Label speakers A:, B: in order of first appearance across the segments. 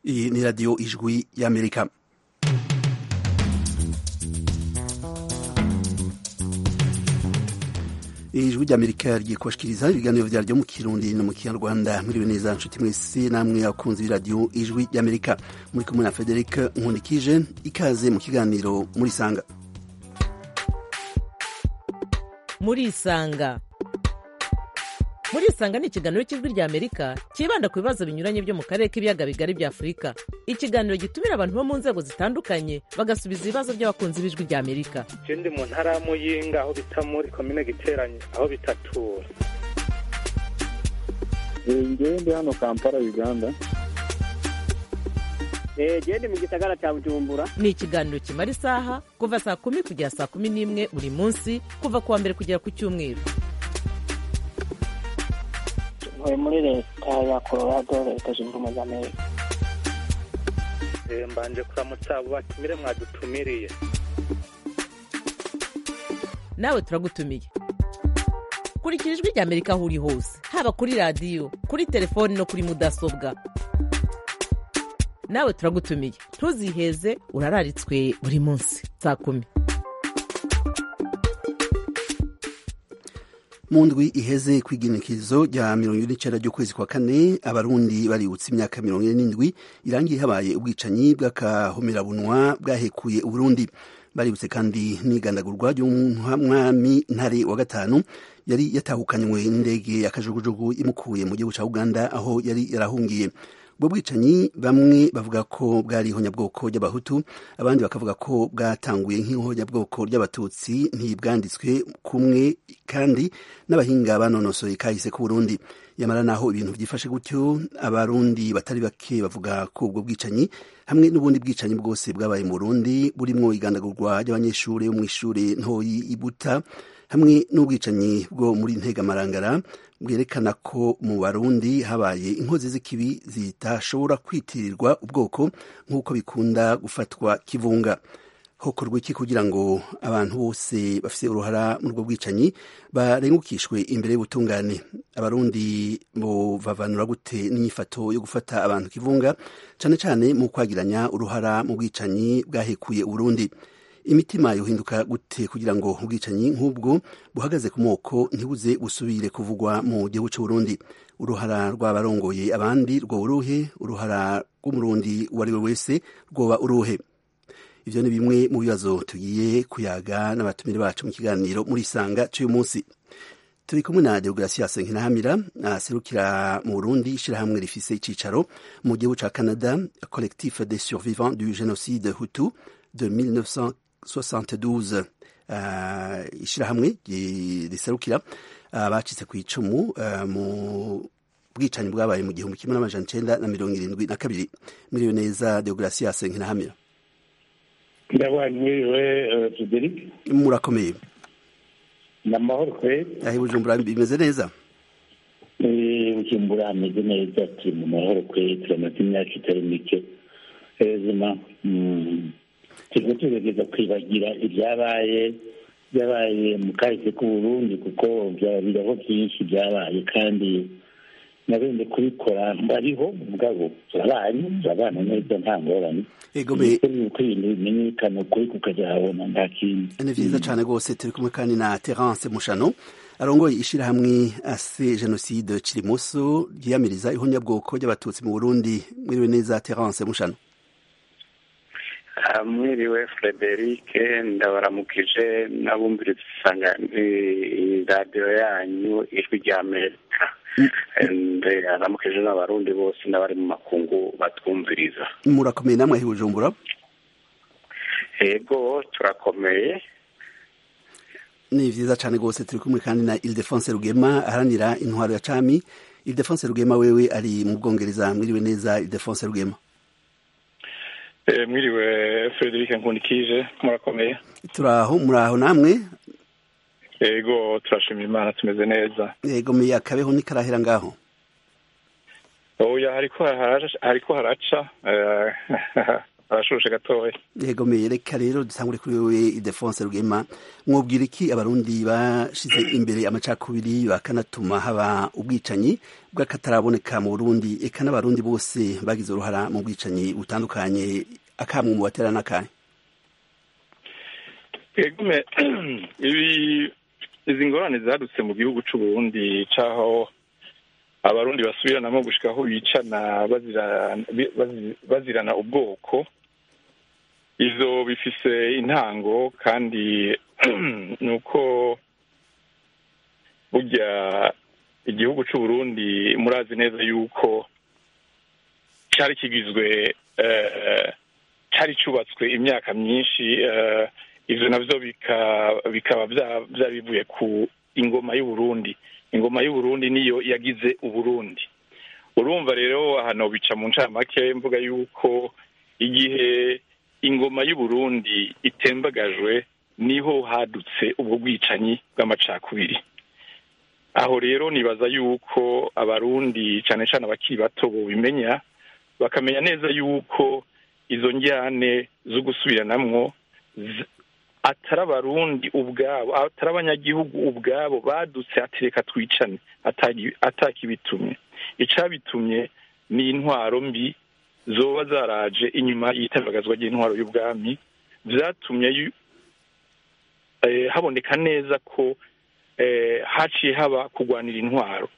A: Iyi ni radiyo ijwi y'Amerika. Ijwi ry'Amerika ryikoshikiriza ibiganiro vyaryo mu Kirundi no mu Kinyarwanda. Mwiriwe neza nshuti mwese namwe abakunzi b'iradiyo ijwi ry'Amerika, muri kumwe na Frederic Nkundikije. Ikaze mu kiganiro Murisanga.
B: Murisanga ni ikiganiro cy'ijwi ry'Amerika kibanda ku bibazo binyuranye byo mu karere k'ibiyaga bigari bya Afurika. Ikiganiro gitumira abantu bo mu nzego zitandukanye bagasubiza ibibazo by'abakunzi b'ijwi ry'Amerika.
C: Je ndi mu ntara ya Muyinga aho bita muri komine Giteranyi aho bitatura.
D: Ngewe ndi hano Kampala, Uganda.
E: Ndi mu gisagara cya Bujumbura.
B: Ni ikiganiro kimara isaha kuva saa 10 kugera saa 11 buri munsi, kuva kuwa mbere kugera ku Cyumweru.
E: Muri leta ya Colorado, leta zunze ubumwe za Amerika.
C: Mbanje kuramutsa abo batumire mwadutumiriye.
B: Nawe turagutumiye. Kurikira ijwi ry'Amerika aho uri hose, haba kuri radiyo, kuri telefoni no kuri mudasobwa. Nawe turagutumiye, ntuziheze, urararitswe buri munsi saa 10.
A: Mu ndwi iheze kw'igenekerezo rya 29 ry'ukwezi kwa kane, abarundi baributse imyaka 47 irangiye habaye ubwicanyi bw'akahomerabunwa bwahekuye Uburundi. Baributse kandi n'igandagurwa ry'umwami Ntare wa gatanu yari yatahukanywe n'indege ya kajugujugu imukuye mu gihugu ca Uganda aho yari yarahungiye. Ubwo bwicanyi bamwe bavuga ko bwari ihonyabwoko ry'abahutu, abandi bakavuga ko bwatanguye nk'ihonyabwoko ry'abatutsi, ntibwanditswe kumwe kandi n'abahinga banonosoye kahise ku Burundi. Yamara naho ibintu byifashe gutyo, abarundi batari bake bavuga ko ubwo bwicanyi hamwe n'ubundi bwicanyi bwose bwabaye mu Burundi burimwo igandagurwa ry'abanyeshure bo mw'ishure ntoyi Ibuta hamwe n'ubwicanyi bwo muri Ntegamarangara bwerekana ko mu Barundi habaye inkozi z'ikibi zitashobora kwitirirwa ubwoko nk'uko bikunda gufatwa kivunga. Hokorwa iki kugira ngo abantu bose bafise uruhara mu rwo bwicanyi barengukishwe imbere y'ubutungane? Abarundi bo bavanura gute n'inyifato yo gufata abantu kivunga, cane cane mu kwagiranya uruhara mu bwicanyi bwahekuye Uburundi? Imitima yohinduka gute kugira ngo ubwicanyi nk'ubwo buhagaze ku moko ntibuze busubire kuvugwa mu gihugu cy'u Burundi? Uruhara rw'abarongoye abandi rwo uruhe? Uruhara rw'umurundi uwo ari we wese rwoba uruhe? Ivyo ni bimwe mu bibazo tugiye kuyaga n'abatumire bacu mu kiganiro Murisanga cy'uyu munsi. Turi kumwe na Deogratias Nkinahamira aserukira mu Burundi ishirahamwe rifise icicaro mu gihugu ca Canada, Collectif des Survivants du Génocide Hutu de 1972, ishirahamwe riserukira abacitse ku icumu mu bwicanyi bwabaye mu 1972. Mwiriwe neza Deogratias Nkinahamira.
D: Mwiriwe Frederic.
A: Murakomeye?
D: Namahoro kwe.
A: Ahi Bujumbura bimeze neza?
D: Bujumbura ameze neza, turi mu mahoro kwe, turamaze imyaka itari mike. Hezima turiko tugerageza kwibagira ibyabaye mu kahise k'Uburundi, kuko biraho byinshi byabaye kandi nabende kubikora bariho mugabo turabana neza nta ngorane. Egome kwintu bimenyekana kuri kukajahabona nta kintu.
A: Ni vyiza cane gose. Turi kumwe kandi na Terence Mushano arongoye ishirahamwe Ase Genocide Cirimoso ryiyamiriza ihonyabwoko ry'abatutsi mu Burundi. Mwiriwe neza Terence Mushano.
F: Mwiriwe Frederic, ndabaramukije n'abumviriza radio yanyu ijwi ry'Amerika. Ndabaramukije n'abarundi bose n'abari mu makungu batwumviriza.
A: Murakomeye namwe ahi Bujumbura?
F: Ego turakomeye.
A: Ni vyiza cane gose. Turi kumwe kandi na Ildefonse Rugema aharanira intwaro ya cami. Ildefonse Rugema wewe ari mu Bwongereza. Mwiriwe neza Ildefonse Rugema.
C: Mwiriwe Frederic Nkundikije, murakomeye?
A: Turaho, muraho namwe?
C: Ego turashimira Imana tumeze neza.
A: Ego me akabeho ni karahera ngaho?
C: Oya hariko haraca
F: arashushe gatoya.
A: Yego reka rero dutangure kuri wewe Ildefonse Rugema, mwubwira iki abarundi bashize imbere amacakubiri bakanatuma haba ubwicanyi bw'akataraboneka mu Burundi, eka n'abarundi bose bagize uruhara mu bwicanyi butandukanye, akamwe mu batera n'akahe?
F: Egume izi ngorane zadutse mu gihugu c'u Burundi caho abarundi basubiranamo gushika aho bicana bazirana ubwoko, izo bifise intango kandi nuko burya igihugu c'u Burundi murazi neza yuko cari kigizwe cari cubatswe imyaka myinshi, ivyo navyo bikaba bivuye ku ingoma y'u Burundi. Ingoma y'u Burundi niyo yagize Uburundi. Urumva rero hano bica mu ncamake mvuga yuko igihe ingoma y'u Burundi itembagajwe niho hadutse ubwo bwicanyi bw'amacakubiri. Aho rero nibaza yuko abarundi cyane cyane abakiri bato bimenya, bakamenya neza yuko izo njyane zo gusubiranamwo atari abarundi ubwabo, atari abanyagihugu ubwabo badutse atereka twicane atakibitumye. Icabitumye ni intwaro mbi zoba zaraje inyuma y'itembagazwa ry'intwaro y'ubwami, vyatumye haboneka neza ko haciye haba kugwanira intwaro.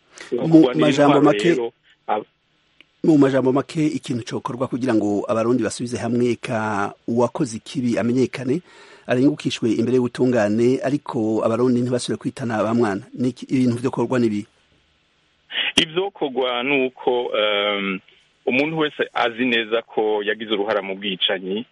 A: Mu majambo make ikintu cokorwa kugira ngo abarundi basubize hamwe, ka uwakoze ikibi amenyekane, arengukishwe imbere y'ubutungane, ariko abarundi ntibasubire kwitana ba mwana. Ibintu vyokorwa nibi
F: ivyokorwa nuko umuntu wese azi neza ko yagize uruhara mu bwicanyi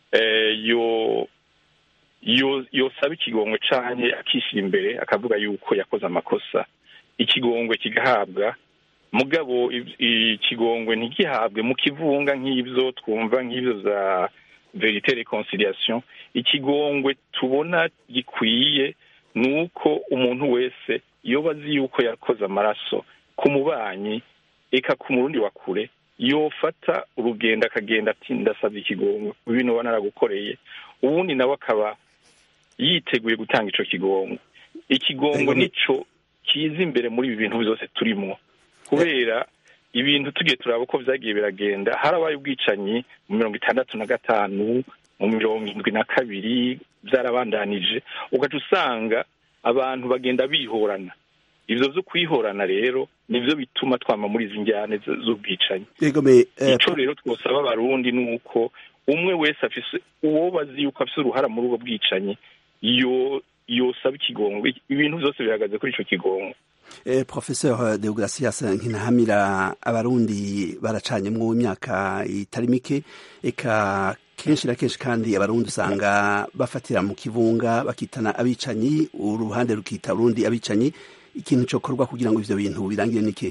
F: yosaba ikigongwe canke akishira imbere akavuga yuko yakoze amakosa, ikigongwe kigahabwa. Mugabo ikigongwe ntigihabwe mu kivunga nk'ivyo twumva nk'ivyo za verite reconciliation. Ikigongwe tubona gikwiye nuko umuntu wese yoba azi yuko yakoze amaraso ku mubanyi eka ku murundi wa kure, yofata urugendo akagenda ati ndasabye ikigongwe ibintu ubona naragukoreye, ubundi nawe akaba yiteguye gutanga ico kigongwe. Ikigongwe nico kiza imbere muri ibi bintu byose turimo, kubera ibintu tugiye turaba uko vyagiye biragenda. Harabaye ubwicanyi mu 1965 mu 1972 vyarabandanije, ugaca usanga abantu bagenda bihorana. Ivyo vyo kwihorana rero nivyo bituma twama muri izi njyane z'ubwicanyi. Ico rero twosaba abarundi nuko umwe wese afise uwo bazi yuko afise uruhara muri ubwo bwicanyi yosaba ikigongwe. Ibintu vyose bihagaze kuri ico kigongwe.
A: Professeur Deogracias Nkinahamira, abarundi baracanyemwo imyaka itari mike, eka kenshi na kenshi kandi abarundi usanga bafatira mu kivunga bakitana abicanyi, uruhande rukita urundi abicanyi. Ikintu cokorwa kugira ngo ivyo bintu birangire niki?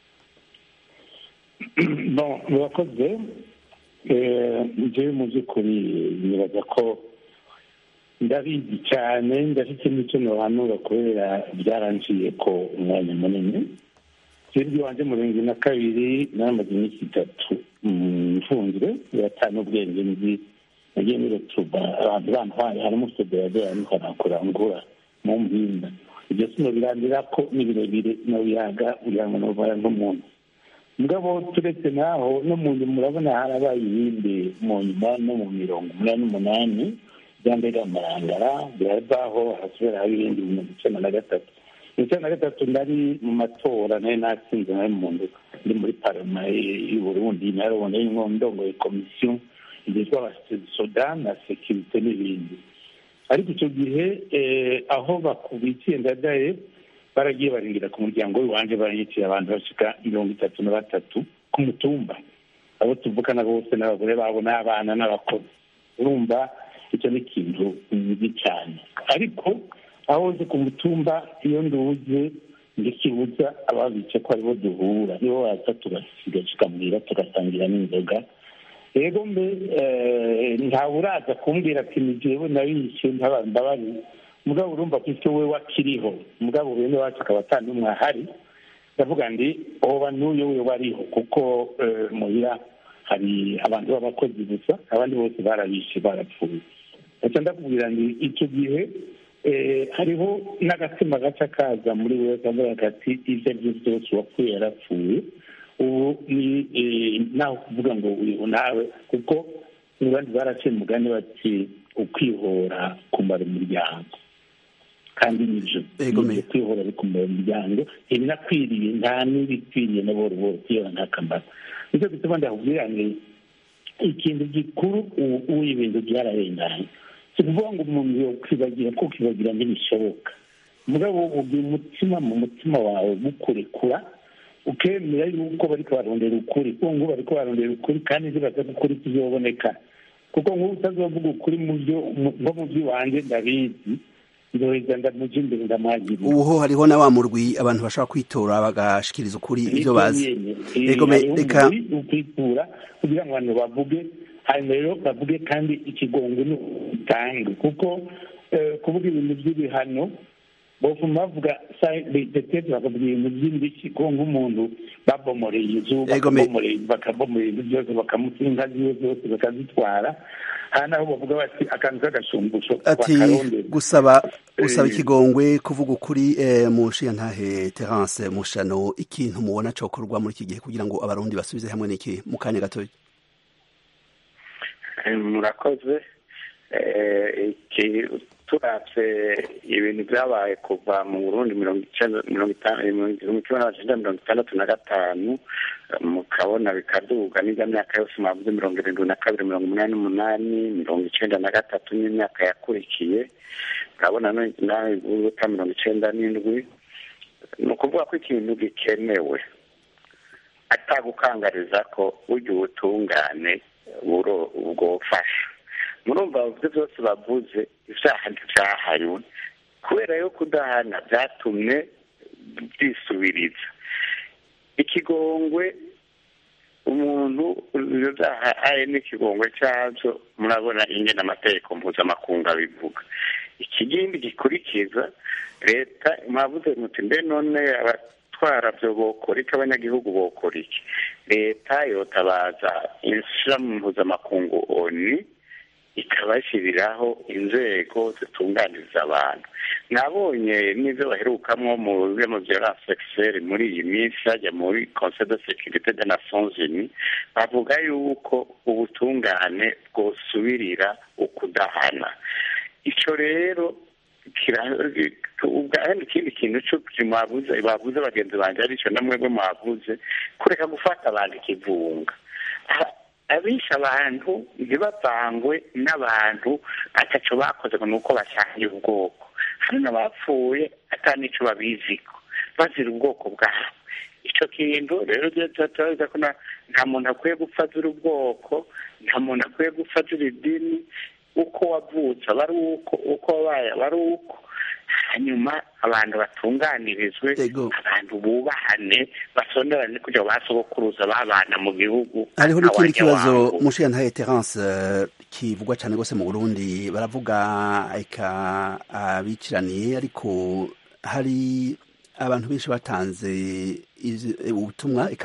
D: Bon, murakoze. Jewe mu by'ukuri nibaza ko ndabizi cyane, ndafite n'icyo nohanura kubera byaranciye ko umwanya munini. Jewe wanje mu 2002 naramaze imyaka 3 mfunzwe, yatanu ubwenge nzi, nagiye niretuba abantu harimo federadora nikanakura mu mpinda. Ibyo sino birandira ko ni birebire no bihaga kugira ngo novara n'umuntu. Mugabo turetse naho no mu murabona harabaye ibindi mu nyuma no mu 1988 byambere amarangara byabaho, hasubira ibindi mu 1993 ndari mu matora nayo natsinze nayo mu ndo ndi muri parlement y'u Burundi, narabona y'indongo komisiyo yitwa Sudan na sécurité n'ibindi. Ariko icyo gihe aho bakubikiye ndadaye baragiye baringira ku muryango wanje, baranyiciye abantu bashika 33 ku mutumba, abo tuvukana bose n'abagore babo n'abana n'abakozi. Urumva icyo ni ikintu kibi cyane. Ariko aho nzi ku mutumba iyo nduze ndikibuza ababice ko aribo duhura, nibo baza tugasigashika tugasangira n'inzoga. Ego mbe ntawe uraza kumbwira ati ni jewe nabishe ntabambabari. Mugabo urumva ko icyo we wakiriho, mugabo bene wacu akaba atandumwe ahari, ndavuga ndi oba n'uyo we wariho, kuko muhira hari abantu b'abakozi gusa, abandi bose barabishe barapfuye. Ndetse ndakubwira ngo icyo gihe hariho n'agatima gaca kaza muri we kavuga kati ibyo ari byo byose uwapfuye yarapfuye. Ubu ni nawe kuvuga ngo uyu nawe, kuko abandi baraciye umugani bati ukwihora kumara umuryango, kandi nibyo kwihora bikumara umuryango ibinakwiriye, nta n'ibikwiriye na boro boro kwihora nta kamaro. Nicyo gituma ndakubwira ngo ikintu gikuru ubu ibintu byararenganye, si ukuvuga ngo umuntu yokwibagira ko kwibagira ntibishoboka, mugabo ugira umutima mu mutima wawe gukurekura ukemera yuko bariko barondera ukuri, kuko ngo bariko barondera ukuri kandi ntibaza ukuri kuzoboneka, kuko nk'ubu utazovuga ukuri mu byo nko mu by'iwanjye ndabizi ndoheza ndamuja imbere ndamwagirira.
A: Ubu hariho na wa murwi abantu bashobora kwitora bagashikiriza ukuri ibyo bazi. Reka
D: ukwitura kugira ngo abantu bavuge, hanyuma rero bavuge kandi ikigongwe n'utange, kuko kuvuga ibintu by'ibihano bofuma bavuga detete bakavuga ibintu by'indishyi, ko nk'umuntu babomoreye inzu bakabomoreye ibintu byose bakamuta inka ziwe zose bakazitwara, aha naho bavuga bati akantu k'agashumbusho bakarondera.
A: Gusaba ikigongwe, kuvuga ukuri. Mushiyantahe Terence Mushano, ikintu mubona cokorwa muri iki gihe kugira ngo abarundi basubize hamwe n'iki mu kanya gatoya?
G: Murakoze. Turatse ibintu byabaye kuva mu Burundi 1965 mukabona bikaduga n'ijya myaka yose mwavuze 72, 88, 93 n'imyaka yakurikiye, urabona nawe guta 97. ni ukuvuga ko ikintu gikenewe atagukangariza ko ujya ubutungane bwofasha. murumva bavuze byose bavuze ibyaha ntibyahariwe, kubera yo kudahana byatumye byisubiriza. Ikigongwe umuntu byaha ari n'ikigongwe cyabyo, murabona ingene amategeko mpuzamakungu abivuga. Ikigindi gikurikiza leta mwavuze muti mbe none abatwara byo bokora iki, abanyagihugu bokora iki? Leta yotabaza ishirahamwe mpuzamakungu ONU ikabashyiriraho inzego zitunganiriza abantu. Nabonye n'ibyo baherukamwo mu byo bya sexuelle muri iyi minsi hajya muri Conseil de Sécurité des Nations Unies, bavuga yuko ubutungane bwosubirira ukudahana. Icyo rero ubwahandi ikindi kintu cyo bavuze bagenzi banjye aricyo namwebwe mwavuze, kureka gufata abantu ikivunga. Abisha abantu ntibavangwe n'abantu ataco bakoze ngo nuko basangiye ubwoko. Hari n'abapfuye atanico babiziko bazira ubwoko bwabo. Ico kintu rero cyataza ko nta muntu akwiye gupfazira ubwoko, nta muntu akwiye gupfazira idini. Uko wavutse bari uko wabaye bari uko, hanyuma abantu batunganirizwe, abantu bubahane, basonderane kugira basobokuruza babana mu gihugu.
A: Hariho n'ikindi kibazo Mushiyantahe Terence kivugwa cyane gose mu Burundi, baravuga eka abiciraniye, ariko hari abantu benshi batanze ubutumwa, eka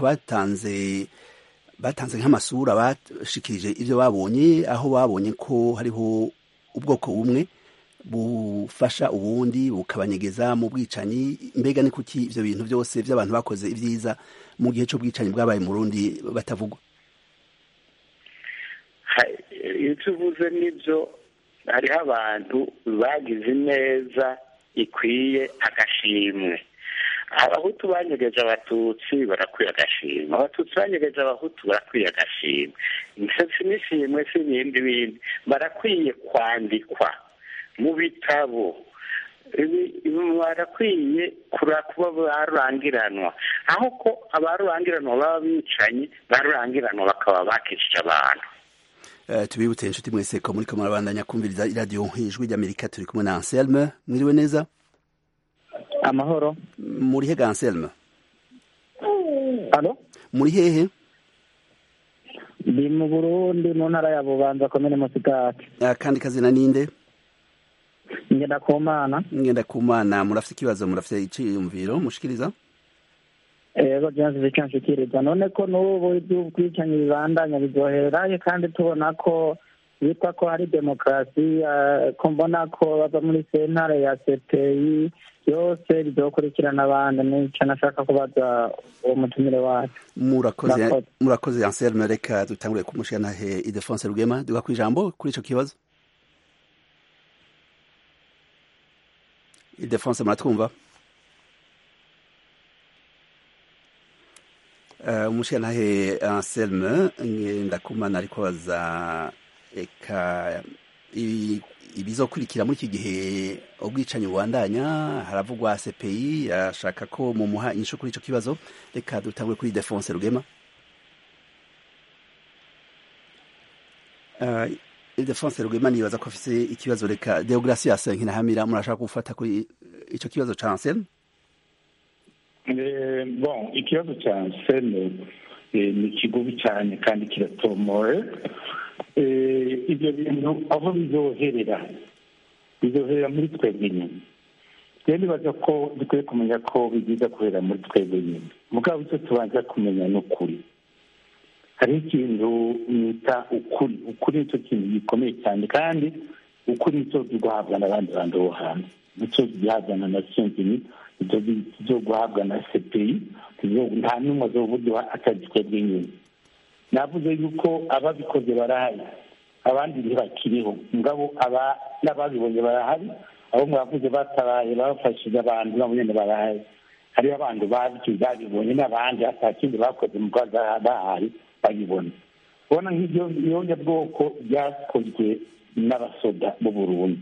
A: batanze nk'amasura, bashikirije ivyo babonye, aho babonye ko hariho ubwoko bumwe bufasha ubundi bukabanyegeza mu bwicanyi. Mbega ni kuki ivyo bintu byose by'abantu bakoze ivyiza mu gihe c'ubwicanyi bwabaye mu Burundi batavugwa?
G: Ivyo uvuze nivyo, hariho abantu bagize neza ikwiye agashimwe. Abahutu banyegeje abatutsi barakwiye agashimwe, abatutsi banyegeje abahutu barakwiye agashimwe. Imisatsi n'ishimwe si ibindi barakwiye kwandikwa mu bitabo, barakwiye kuba barurangiranwa, aho ko abarurangiranwa baba bicanyi, barurangiranwa bakaba bakicije abantu.
A: Tubibutse inshuti mwese ko muriko murabandanya kumviriza iradiyo Ijwi ry'Amerika. Turi kumwe na Anselme. Mwiriwe neza?
E: Amahoro.
A: Muri hehe Anselme?
E: Alo?
A: Muri hehe?
E: Ndi mu Burundi mu ntara ya Bubanza komine Musigati.
A: Kandi kazina ninde?
E: Ngendakumana.
A: Ngendakumana, murafite ikibazo, murafite iciyumviro mushikiriza?
E: yego byanze icyo nshikiriza none ko n'ubu iby'ubwicanyi bibandanya bizoherayo kandi tubona ko bitwa ko hari demokarasi ko mbona ko bava muri sentare ya CPI yose bizokurikirana abandi nicyo nashaka kubaza uwo mutumire wacu.
A: Murakoze Anselme, reka dutangure kumushyiranahe Ildefonse Rugema duga ku ijambo kuri icyo kibazo. Ildefonse muratwumva? Umushyiranahe Anselme ndakumana ariko baza eka ibizokurikira muri iki gihe ubwicanyi bubandanya, haravugwa CPI ashaka ko mumuha inyishu kuri ico kibazo. Reka dutangwe kuri Ildefonse Rugema. Ildefonse Rugema nibaza ko afise ikibazo, reka Deogracias Nkinahamira murashaka gufata kuri ico kibazo ca Anselme.
D: Bon, ikibazo ca Anselme ni kigubi cyane kandi kiratomoye. Ibyo bintu aho bizoherera muri twebwe nyine. Rero nibaza ko dukwiye kumenya ko bigiza kubera muri twebwe nyine. Mugabo icyo tubanza kumenya ni ukuri. Hari ikintu nita ukuri. Ukuri nicyo kintu gikomeye cyane, kandi ukuri nicyo guhabwa n'abandi bantu bo hanze. Nicyo gihabwa na Nations Unies, nicyo guhabwa na CPI. Nta n'umwe azovuga atari twebwe nyine. Navuze yuko ababikoze barahari, abandi ntibakiriho. Mugabo n'ababibonye barahari, abo mwavuze batabaye bafashije abantu nabo nyene barahari. Hari abantu babibonye n'abandi atakindi bakoze mu Rwanda bahari babibona. Bona nk'ibyo nyabwoko byakozwe n'abasoda mu Burundi.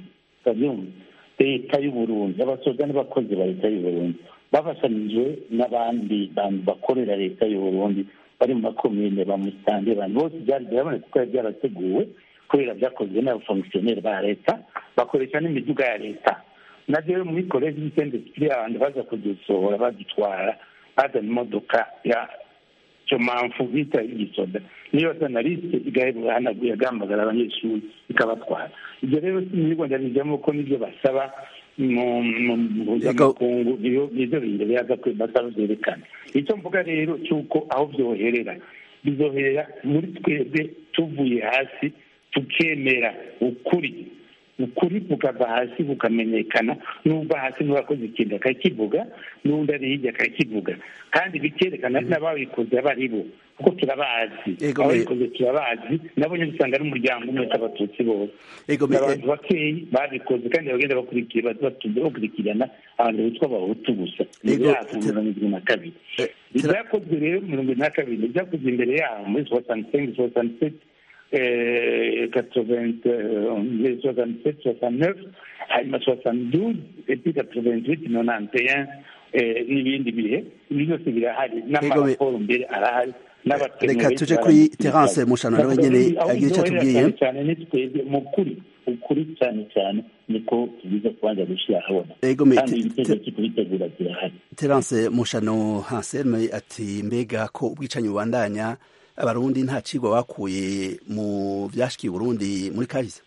D: Leta y'u Burundi, abasoda n'abakozi ba leta y'u Burundi bafasanijwe n'abandi bantu bakorera leta y'u Burundi bari mu makomine bamusange abantu bose byari byabonetse ko byarateguwe kubera byakozwe n'abafonkisiyoneri ba leta bakoresha n'imiduga ya leta. Navyo muri college y'Isende kiri abantu baza kudusohora badutwara bazana imodoka ya Chomamfu bita igisoda niyo sanaliste igahamagarira abanyeshuri ikabatwara. Ibyo rero sinigondera bijyamo ko nibyo basaba mu mpuzamakungu nizo bindi biyaza basaba byerekana. Icyo mvuga rero cy'uko aho byoherera bizoherera muri twebwe tuvuye hasi tukemera ukuri bukava hasi bukamenyekana, n'uva hasi n'uwakoze ikintu akakivuga n'undi ari hirya akakivuga, kandi bikerekana n'ababikoze abari bo kuko turabazi. Ababikoze turabazi, nabo nyine usanga n'umuryango umwe w'abatutsi bose abantu bakeyi babikoze, kandi bagenda bakurikirana abantu bitwa abahutu gusa. Ibyakozwe ibyakozwe rero 2022 ibyakozwe imbere yaho muri 65-67 67-69 hanyuma 72 epi 88-91 n'ibindi bihe byose birahari, n'amaraporo mbere arahari.
A: Reka tuje kuri Terence Mushano nawe nyene agira icyo tubwiye
D: cyane n'itwebwe mu ukuri cyane niko tubiza kubanza gushira habona. Kandi ibitekerezo kubitegura birahari.
A: Terence Mushano Anselme ati mbega ko ubwicanyi bubandanya abarundi nta cigwa bakuye mu vyashikiye Burundi muri kahise?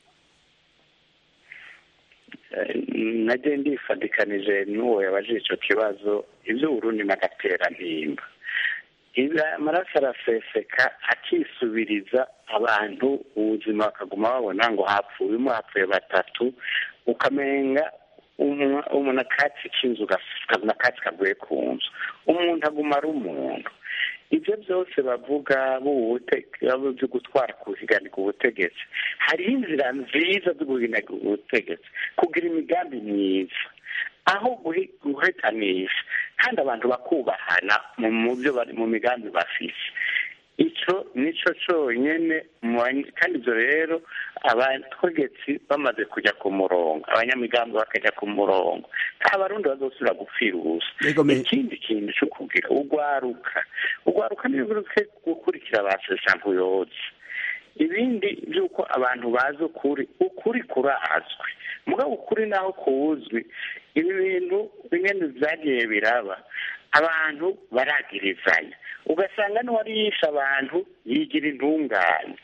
G: Naje ndifadikanije n'uwo yabajije ico kibazo, ivyo Burundi n'agatera ntimba. Amaraso araseseka akisubiriza, abantu ubuzima bakaguma babona ngo hapfuye batatu, ukamenga umuntu akatsi k'inzu ukabona akatsi kaguye ku nzu, umuntu aguma ari umuntu. Ibyo byose bavuga byo gutwara kuhiganirwa ubutegetsi, hariho inzira nziza zo guhiganirwa ubutegetsi, kugira imigambi myiza, aho guhetanisha kandi abantu bakubahana mu byo bari mu migambi bafise. Ico nico cyonyine, kandi ibyo rero abategetsi bamaze kujya ku murongo, abanyamigambi bakajya ku murongo, nta barundi bazosubira gupfira ubusa. Ikindi kintu cyo kugira ugwaruka ntibibuke gukurikira abaseshankuyozi. Ibindi by'uko abantu bazi ukuri kurazwi, mugabo ukuri naho kuwuzwi, ibi bintu bimwe byagiye biraba, abantu baragirizanya, ugasanga n'uwari yishe abantu yigira intungane.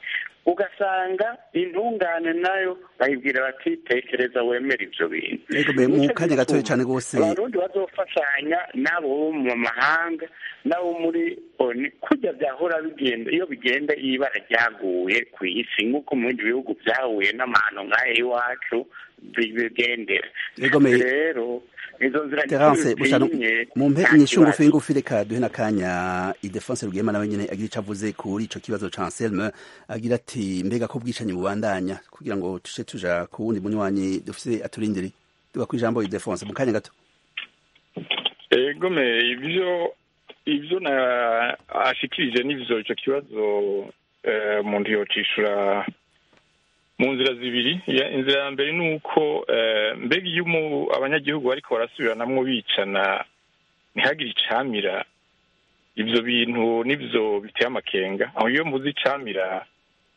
G: ugasanga intungane nayo bayibwira bati tekereza wemere ivyo bintu
A: mu kanya gatoya cyane rwose
G: abarundi bazofashanya n'abo bo mu mahanga n'abo muri oni kujya byahora bigenda iyo bigenda ibara ryaguye ku isi nk'uko mu bindi bihugu byahuye n'amahano nk'aya iwacu bigendera rero izo nzira
A: mumpe inyishu ngufi reka duhe n'akanya Ildefonse Rugema nawe nyene agira ico avuze kuri ico kibazo ca Anselme agira ati mbega ko bwicanyi bubandanya kugira ngo tushe tuja ku wundi munywanyi dufise aturindiri tuba ku ijambo Ildefonse mu kanya gato.
F: Egome ivyo na ashikirije n'ivyo ico kibazo umuntu yocishura mu nzira zibiri. Inzira ya mbere ni uko mbega iyo abanyagihugu bariko barasubiranamwo bicana ntihagire icamira ivyo bintu nivyo biteye amakenga. Aho iyo mvuze icamira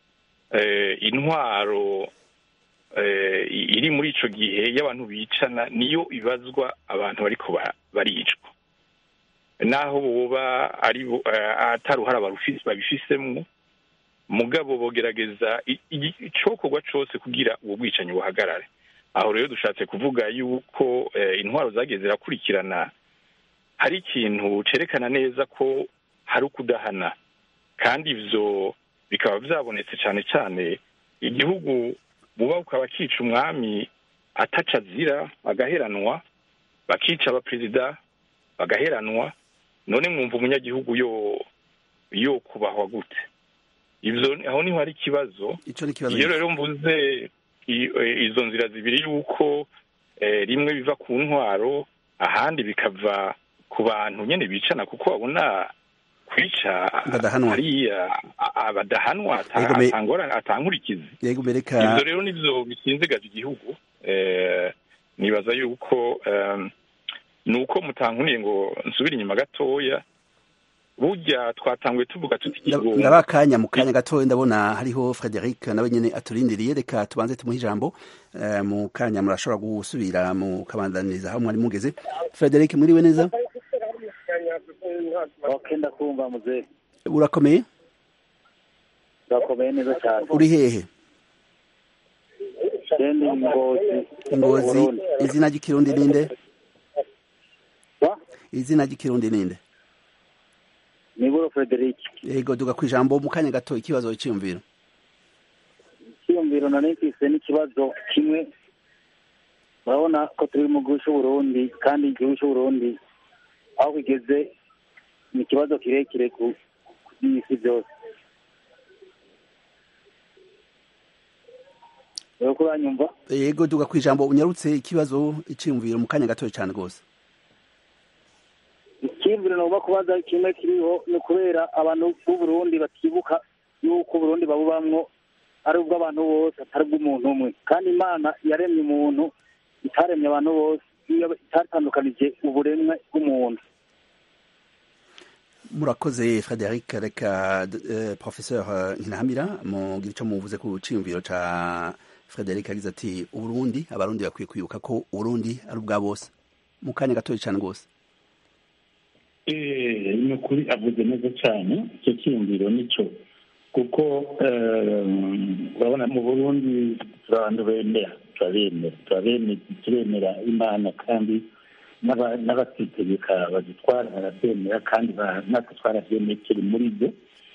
F: intwaro iri muri ico gihe y'abantu bicana niyo ibazwa abantu bariko baricwa naho boba ari ataruhara babifisemwo mugabo bogerageza icokorwa cose kugira uwo bwicanyi buhagarare. Aho rero dushatse kuvuga yuko intwaro zagiye zirakurikirana hari ikintu cerekana neza ko hari ukudahana, kandi ivyo bikaba vyabonetse cane cane igihugu buba ukaba kica umwami ataca azira agaheranwa, bakica abaperezida bagaheranwa, none mwumva umunyagihugu yo kubahwa gute? Ivyo aho niho hari ikibazo. Iyo rero mvuze izo nzira zibiri yuko rimwe biva ku ntwaro ahandi bikava ku bantu nyene bicana, kuko babona kwica hariya abadahanwa atankurikizi. Ivyo rero nivyo bisinzigaje igihugu. Nibaza yuko nuko mutankuniye ngo nsubire inyuma gatoya, burya twatanguye tuvuga tuti ikigongo
A: ndabakanya mu kanya gatoya ndabona hariho Frederic nawe nyene aturindiriye, reka tubanze tumuhe ijambo mu kanya murashobora gusubira mu kabandaniriza aho mwari mugeze. Frederic muriwe neza?
H: Okay, ndakumva muzee.
A: Urakomeye?
H: Ndakomeye neza cyane.
A: Uri hehe?
H: Ngozi.
A: Izina ry'ikirundi ninde? Izina ry'ikirundi ninde?
H: Niburo Frederic.
A: Yego duga kwijambo mu kanya gato ikibazo cyiyumviro.
H: Cyiyumviro nanekise n'ikibazo kimwe. Urabona ko turi mu gihugu Burundi, kandi igihugu cy'u Burundi aho kigeze ni ikibazo kirekire ku isi byose.
A: Yego duga kwijambo unyarutse ikibazo iciyumviro mu kanya gato cyane gose.
H: Ikimviro no kubaza kimwe kiriho no kubera abantu b'u Burundi batibuka yuko Burundi babubamwo ari ubw'abantu bose atari bw'umuntu umwe, kandi Imana yaremye umuntu itaremye abantu bose, iyo itatandukanije uburemwe bw'umuntu.
A: Murakoze Frederic. Reka professeur Nkinahamira mugira ico muvuze ku ciyumviro ca Frederic agize ati Uburundi, abarundi bakwiye kwibuka ko Uburundi ari ubwa bose. Mu kanya gatoya cyane gose.
D: Ni ukuri avuze neza cyane icyo cyiyumviro nicyo, kuko urabona mu Burundi abantu bemera, turemera Imana, kandi n'abatitegeka badutwara barabyemera, kandi natwe twarabyemeye turi muri byo.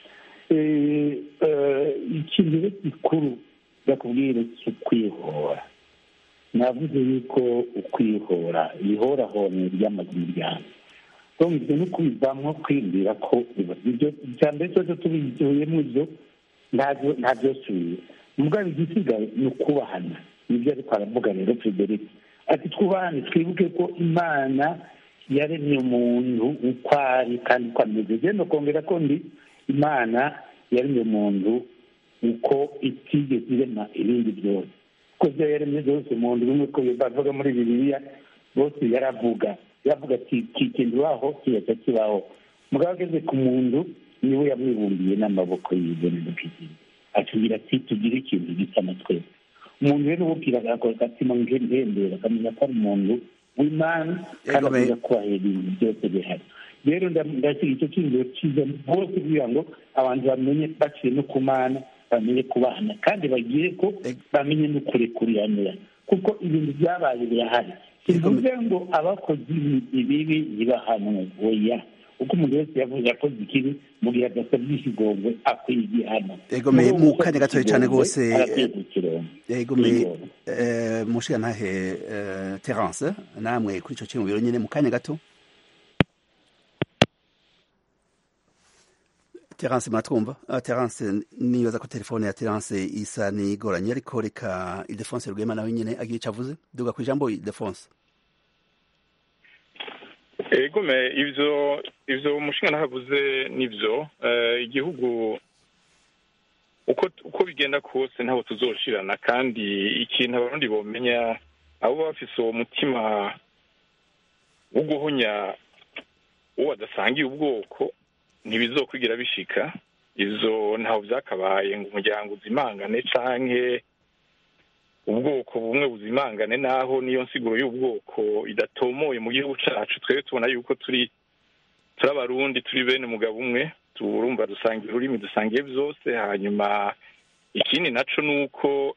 D: Ikintu gikuru bakubwira cy'ukwihora, navuze yuko ukwihora ihorahonye ry'amajyambere ibyo no kubivamo kwibwira ko ibyo cyambere cyose tubigiyemo ibyo ntabyo subiye mugabo igisigaye ni ukubahana. nibyo ariko aravuga rero Frederic ati twubahane, twibuke ko Imana yaremye umuntu uko ari kandi uko ameze. Genda kongera ko ndi Imana yaremye umuntu uko itigeze irema ibindi byose, ko byo yaremye byose umuntu bimwe ko bavuga muri Bibiliya bose yavuga ati kikindu waho kiyaca kibaho. Mugabo ageze ku muntu niwe yamwibumbiye n'amaboko y'ibone n'ukizina, atubwira ati tugire ikintu gisa na twese. Umuntu rero ubwira agakora agatima nk'indembera akamenya ko ari umuntu w'Imana kandi avuga ko ibintu byose bihari. Rero ndasiga icyo kintu cyiza bose kugira ngo abantu bamenye baciye no ku Mana bamenye kubana kandi bagire ko bamenye no kurekuriranira kuko ibintu byabaye birahari kivuze ngo abakoze ibibi ntibahanwe oya uko umuntu wese yavuze yakoze ikibi mu gihe adasabye ikigongwe akwiye igihano
A: egomeye mu kanya gatoya cyane rwose egomeye mushiyantahe Terence namwe kuri icyo cyiyumviro nyine mu kanya gato. Terence matwumva Terence nibaza ko telefone ya Terence isa nigoranye ariko reka Ildefonse Rugema nawe nyine agira icyo avuze duga ku ijambo Ildefonse.
F: Egome ivyo umushinga nahavuze nivyo igihugu uko bigenda kose ntaho tuzoshirana kandi ikintu abarundi bomenya abo bafise uwo mutima wo guhonya uwo badasangiye ubwoko ntibizokwigira bishika izo ntaho vyakabaye ngo umuryango uzimangane canke ubwoko bumwe buzimangane naho niyo nsiguro y'ubwoko idatomoye mu gihugu cacu twebwe tubona yuko turi abarundi turi bene mugabo umwe turumva dusangiye ururimi dusangiye vyose hanyuma ikindi naco nuko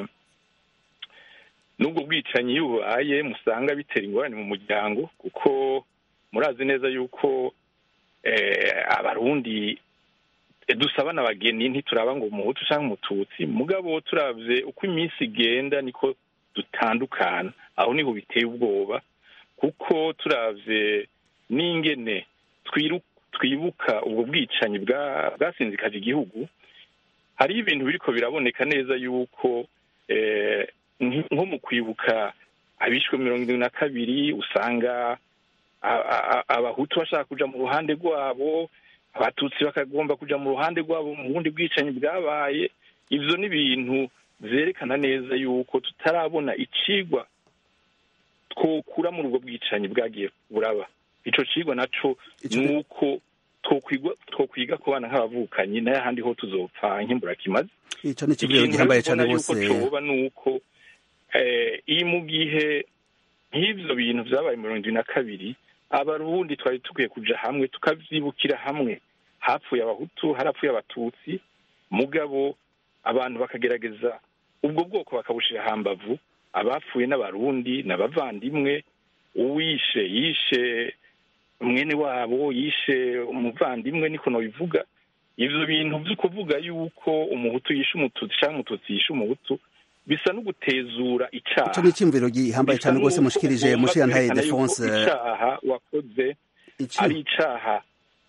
F: nubwo bwicanyi yubaye musanga bitera ingorane mu muryango kuko murazi neza yuko abarundi dusabana abageni ntituraba ngo umuhutu cyangwa umututsi mugabo turavye uko iminsi igenda niko dutandukana aho niho biteye ubwoba kuko turavye n'ingene twibuka ubwo bwicanyi bwasinzikaje igihugu hari ibintu biriko biraboneka neza yuko nko mu kwibuka abishwe 72 usanga abahutu bashaka kuja mu ruhande rwabo abatutsi bakagomba kuja mu ruhande rwabo mu bundi bwicanyi bwabaye ivyo ni ibintu vyerekana neza yuko tutarabona icigwa twokura muri ubwo bwicanyi bwagiye buraba ico cigwa naco nuko twokwiga kubana nk'abavukanyi nayo ahandi ho tuzopfa nkimbura kimaze
A: ico ni kibiro gihambaye cane bose
F: coba nuko iyi mu gihe nk'ivyo bintu vyabaye 72 abarundi twari tukwiye kuja hamwe tukavyibukira hamwe hapfuye abahutu harapfuye abatutsi mugabo abantu bakagerageza ubwo bwoko bakabushira hambavu abapfuye n'abarundi n'abavandimwe uwishe yishe mwene wabo yishe umuvandimwe niko no bivuga ivyo bintu vyo kuvuga yuko umuhutu yishe umututsi cyangwa umututsi yishe umuhutu bisa no gutezura icaha
A: ico ni cimviro gihambaye cyane rwose mushikirije mushiyantahe Ildefonse
F: icaha wakoze ari icaha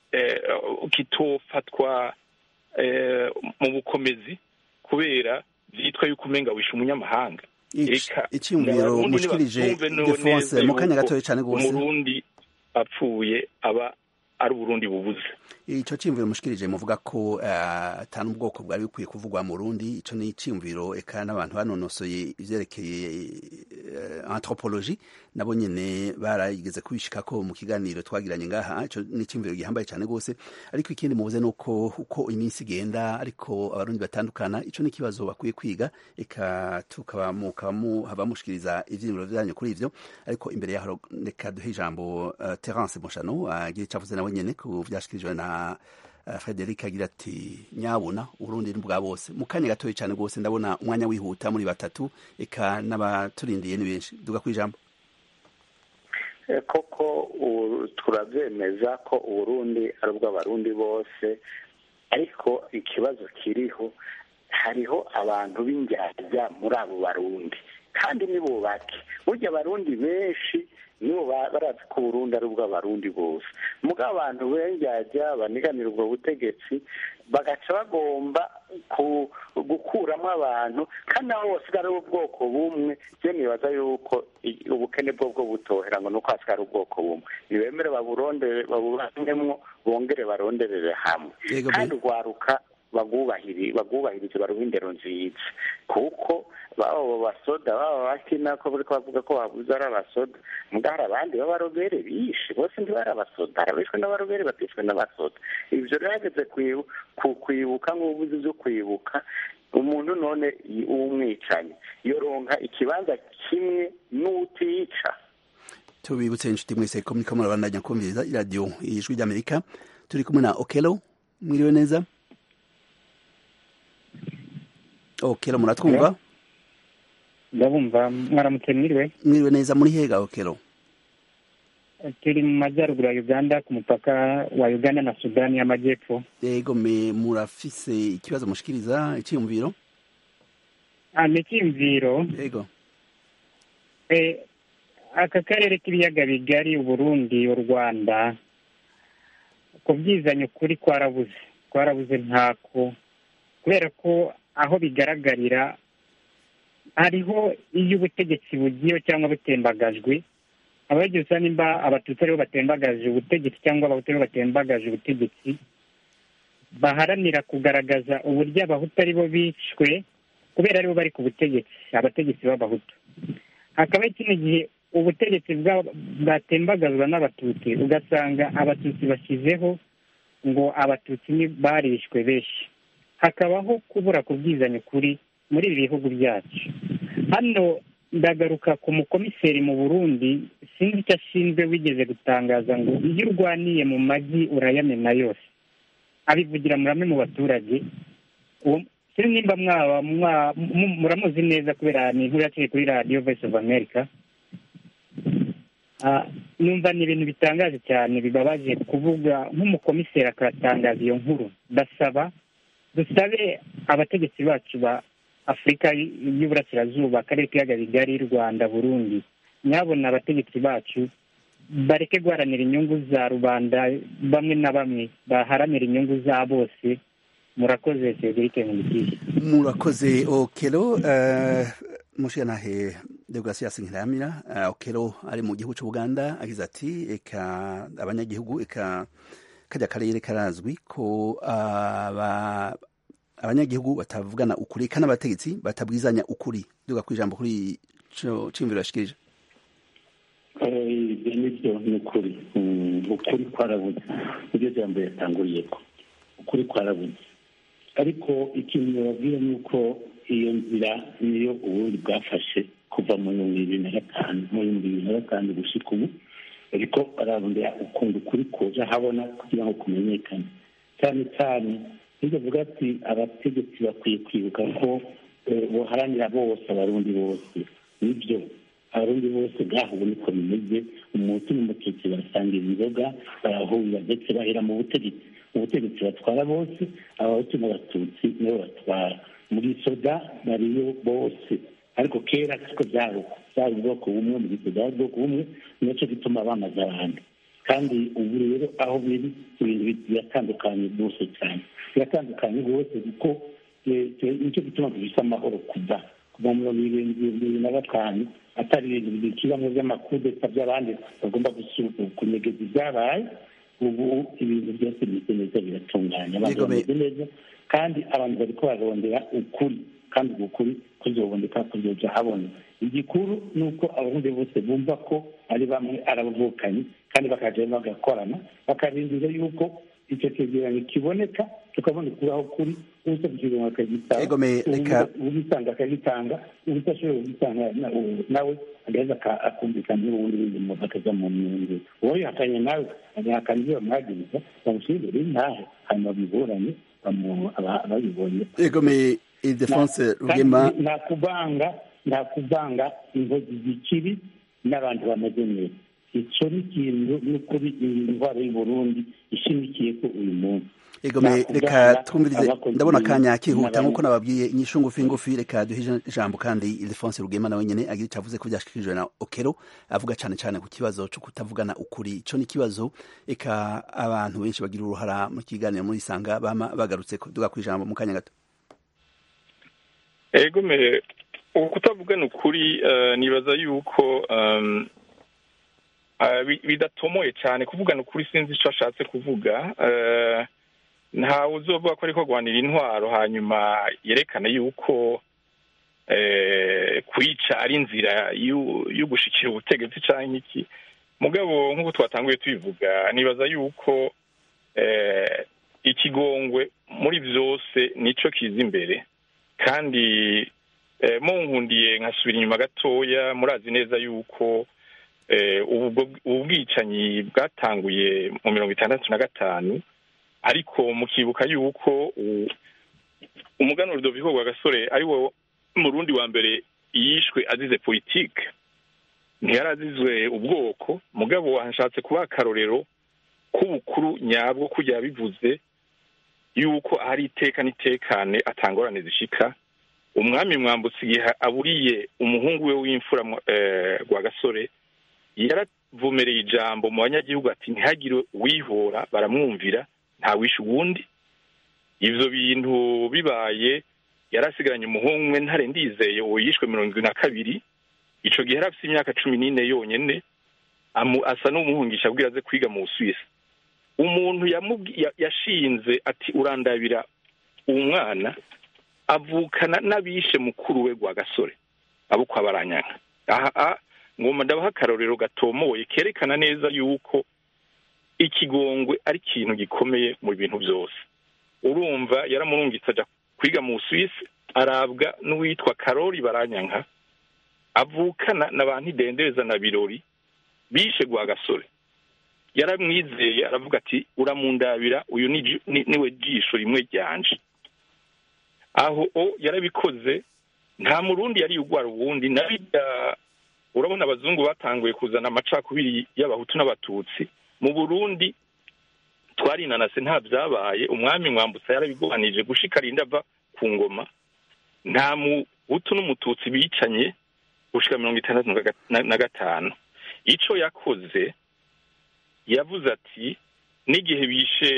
F: kitofatwa mu bukomezi kubera vyitwa yuko umenga wishe umunyamahanga
A: icimviro mushikirije Ildefonse mu kanya gatoya cyane rwose
F: umurundi apfuye aba ari Burundi bubuze
A: ico cimviro mushikirije muvuga ko atanu ubwoko bwari bukwiye kuvugwa mu Burundi ico ni cimviro eka n'abantu banonosoye ivyerekeye anthropologie nabo nyene barayigeze kubishikako mu kiganiro twagiranye ngaha ico ni cimviro gihambaye cyane gose ariko ikindi muvuze nuko uko iminsi igenda ariko abarundi batandukana ico ni kibazo bakwiye kwiga eka haba mushikiriza ivyimviro vyanyu kuri ivyo ariko imbere yaho reka duhe ijambo Terence Mushano agira icavuze nawe nyene ku vyashikirijwe na Frederic agira ati nyabuna Urundi n'ubwa bose mu kanya gatoya cyane rwose ndabona umwanya wihuta muri batatu eka n'abaturindiye ni benshi duga kwijambo
G: koko turavyemeza ko Uburundi ari ubw'abarundi bose ariko ikibazo kiriho hariho abantu b'indyarya muri abo barundi kandi nibo bake burya abarundi benshi nibo barazi ko Burundi ari ubw'abarundi bose mugabo abantu benjyajya baniganira ubwo butegetsi bagaca bagomba gukuramo abantu kandi aho bose ari ubwoko bumwe je nibaza yuko ubukene bwo butohera ngo nuko hasigara ubwoko bumwe nibemere babubangemwo bongere baronderere hamwe kandi urwaruka bagubahirize baruha indero nziza kuko baba basoda baba bakina ko bariko bavuga ko babuze ari abasoda mugara abandi b'abarobere bishe bose ntibari abasoda arabishwe n'abarobere batishwe n'abasoda ivyo rero hageze kwibuka nk'ubuzi vyo kwibuka umuntu none w'umwicanyi yoronka ikibanza kimwe n'utica
A: tubibutse inshuti mwese ko muriko murabandanya kumviriza iradiyo ijwi ry'Amerika turi kumwe na Okelo mwiriwe neza Okelo muratwumva?
I: Ndabumva. Mwaramutse mwiriwe?
A: Mwiriwe neza, muri hega Okelo?
I: Turi mu majyaruguru ya Uganda ku mupaka wa Uganda na Sudani y'Amajyepfo.
A: Yego, murafise ikibazo mushikiriza, icyumviro?
I: Ni icyumviro.
A: Yego.
I: Aka karere k'ibiyaga bigari, Uburundi, u Rwanda, kubyizanya ukuri kwarabuze ntako, kubera ko aho bigaragarira hariho iyo ubutegetsi bugiyeho cyangwa butembagajwe, abagize usa nimba abatutsi aribo batembagaje ubutegetsi cyangwa abahutu aribo batembagaje ubutegetsi, baharanira kugaragaza uburyo abahutu aribo bicwe kubera aribo bari ku butegetsi, abategetsi b'abahutu. Hakaba ikindi gihe ubutegetsi bwatembagazwa n'abatutsi, ugasanga abatutsi bashyizeho ngo abatutsi barishwe benshi. Hakabaho kubura kubwizanya ukuri muri ibi bihugu byacu. Hano ndagaruka ku mukomiseri mu Burundi, sinzi icyo ashinzwe, wigeze gutangaza ngo iyo urwaniye mu magi urayamena yose. Abivugira muri amwe mu baturage. Sinzi nimba muramuzi neza kubera ni inkuru yaciye kuri Radio Voice of America. Numva ni ibintu bitangaje cyane, bibabaje kuvuga nk'umukomiseri akatangaza iyo nkuru. Dusabe abategetsi bacu ba Afurika y'Uburasirazuba, akarere k'ibiyaga bigari, Rwanda, Burundi, nyabona abategetsi bacu bareke guharanira inyungu za rubanda, bamwe na bamwe baharanira inyungu za bose. Murakoze Cedric Nkundikije.
A: Murakoze Okelo. Mushanahe Deogratias Nkiramira, Okelo ari mu gihugu cy'Uganda, agize ati eka abanyagihugu, eka kajya karere karazwi ko abanyagihugu batavugana ukuri kandi abategetsi batabwizanya ukuri. Duga kwijambo kuri cimviro yashikirije.
D: Nibyo ni ukuri. Ukuri kwarabuze. Ibyo jambo yatanguriyeko. Ukuri kwarabuze. Ariko ikintu babwira ni uko iyo nzira niyo ubundi bwafashe kuva mu 2005 gushika ubu, ariko barabundira ukunda ukuri koja habona kugira ngo kumenyekane. Cyane cyane iyo bavuga ati abategetsi bakwiye kwibuka ko boharanira bose, abarundi bose. Nibyo abarundi bose gaho niko bimeze. Umuntu n'umututsi basangira inzoga, barahurira ndetse bahera mu butegetsi. Ubutegetsi batwara bose, abahutu n'abatutsi nibo batwara. Muri soda bariyo bose, ariko kera siko byari ubwoko bumwe, mu gihe byari ubwoko bumwe, nicyo gituma bamaze abantu. Kandi ubu rero aho biri ibintu biratandukanye rwose cyane, biratandukanye rwose, kuko nicyo gituma dufite amahoro kuva mu 2005 atari ibintu bikibamo by'amakudeta by'abandi bagomba kunyegeza ibyabaye. Ubu ibintu byose bimeze neza, biratunganya, abantu bameze neza, kandi abantu bariko bararondera ukuri, kandi ukuri kuzoboneka, kuzoja habona. Igikuru ni uko abarundi bose bumva ko ari bamwe, arabavukanye, kandi bakaja bagakorana, bakarindira yuko icyo cyegeranyo kiboneka, tukabona kuraho kuri ubusa kukironka akagitanga, ubitanga akagitanga, ubutashoboye kugitanga nawe agaheza akumvikana n'ubundi bindi umuntu akaja mu myungu. Uwo yahakanye nawe agahakana ibyo bamwagiriza, bamushingire intahe, hanyuma biburanye ababibonye.
A: Egome Ildefonse Rugema,
D: nta kuvanga ingozi zikiri n'abantu bameze neza. Icyo ni ikintu n'ukuri indwara y'Uburundi ishimikiye ko uyu munsi.
A: Egome reka twumvirize, ndabona akanya kihuta nk'uko nababwiye, inyishu ngufi, reka duhe ijambo kandi Ildefonse Rugema nawe nyene agira icyo avuze ko byashikirijwe na Okelo, avuga cyane cyane ku kibazo cyo kutavugana ukuri. Ico ni kibazo eka abantu benshi bagira uruhara mu kiganiro muri Sanga bagarutse ko. Duga kwijambo mu kanya gato.
F: Egome kutavugana ukuri, nibaza yuko bidatomoye cyane. Kuvugana ukuri sinzi icyo ashatse kuvuga. Ntawe uzovuga ko ariko guhanira intwaro hanyuma yerekana yuko kwica ari inzira yo gushikira ubutegetsi cyangwa iki. Mugabo nk'uko twatanguye tubivuga, nibaza yuko ikigongwe muri byose nico kiza imbere. Kandi munkundiye nkasubira inyuma gatoya, murazi neza yuko ubu bwicanyi bwatanguye mu 1965, ariko mukibuka yuko umuganwa Rudoviko Rwagasore ari wo Murundi wa mbere yishwe azize politike, ntiyari azizwe ubwoko, mugabo wanshatse kuba akarorero k'ubukuru nyabwo kujya bivuze yuko hari iteka n'itekane atangorane zishika. Umwami Mwambutsa igihe aburiye umuhungu we w'imfura Rwagasore yaravumereye ijambo mu banyagihugu ati ntihagire uwihora, baramwumvira, nta wishe uwundi. Ivyo bintu bibaye yarasigaranye umuhungu we Ntare Ndizeye uwo yishwe 72. Ico gihe yarafise imyaka 14 yonyene, asa n'umuhungisha abwira aze kwiga mu Suisse. Umuntu yashinze ati urandabira umwana avukana n'abishe mukuru we Rwagasore abo kwa Baranyanka. Aha ngoma ndabaha akarorero gatomoye kerekana neza yuko ikigongwe ari ikintu gikomeye mu bintu byose. Urumva yaramurungitse aja kwiga mu Suisse, arabwa n'uwitwa Karori Baranyanka avukana n'abantu idendereza na Birori bishe Rwagasore. Yaramwizeye aravuga ati uramundabira, uyu niwe jisho rimwe ryanje. Aho yarabikoze, nta Murundi yari ugwara ubundi. Nabijya urabona abazungu batanguye kuzana amacakubiri y'abahutu n'abatutsi mu Burundi, twarinanase nta byabaye. Umwami Mwambutsa yarabigobanije gushika rinda ava ku ngoma, nta muhutu n'umututsi bicanye gushika 65. Ico yakoze yavuze ati n'igihe bishe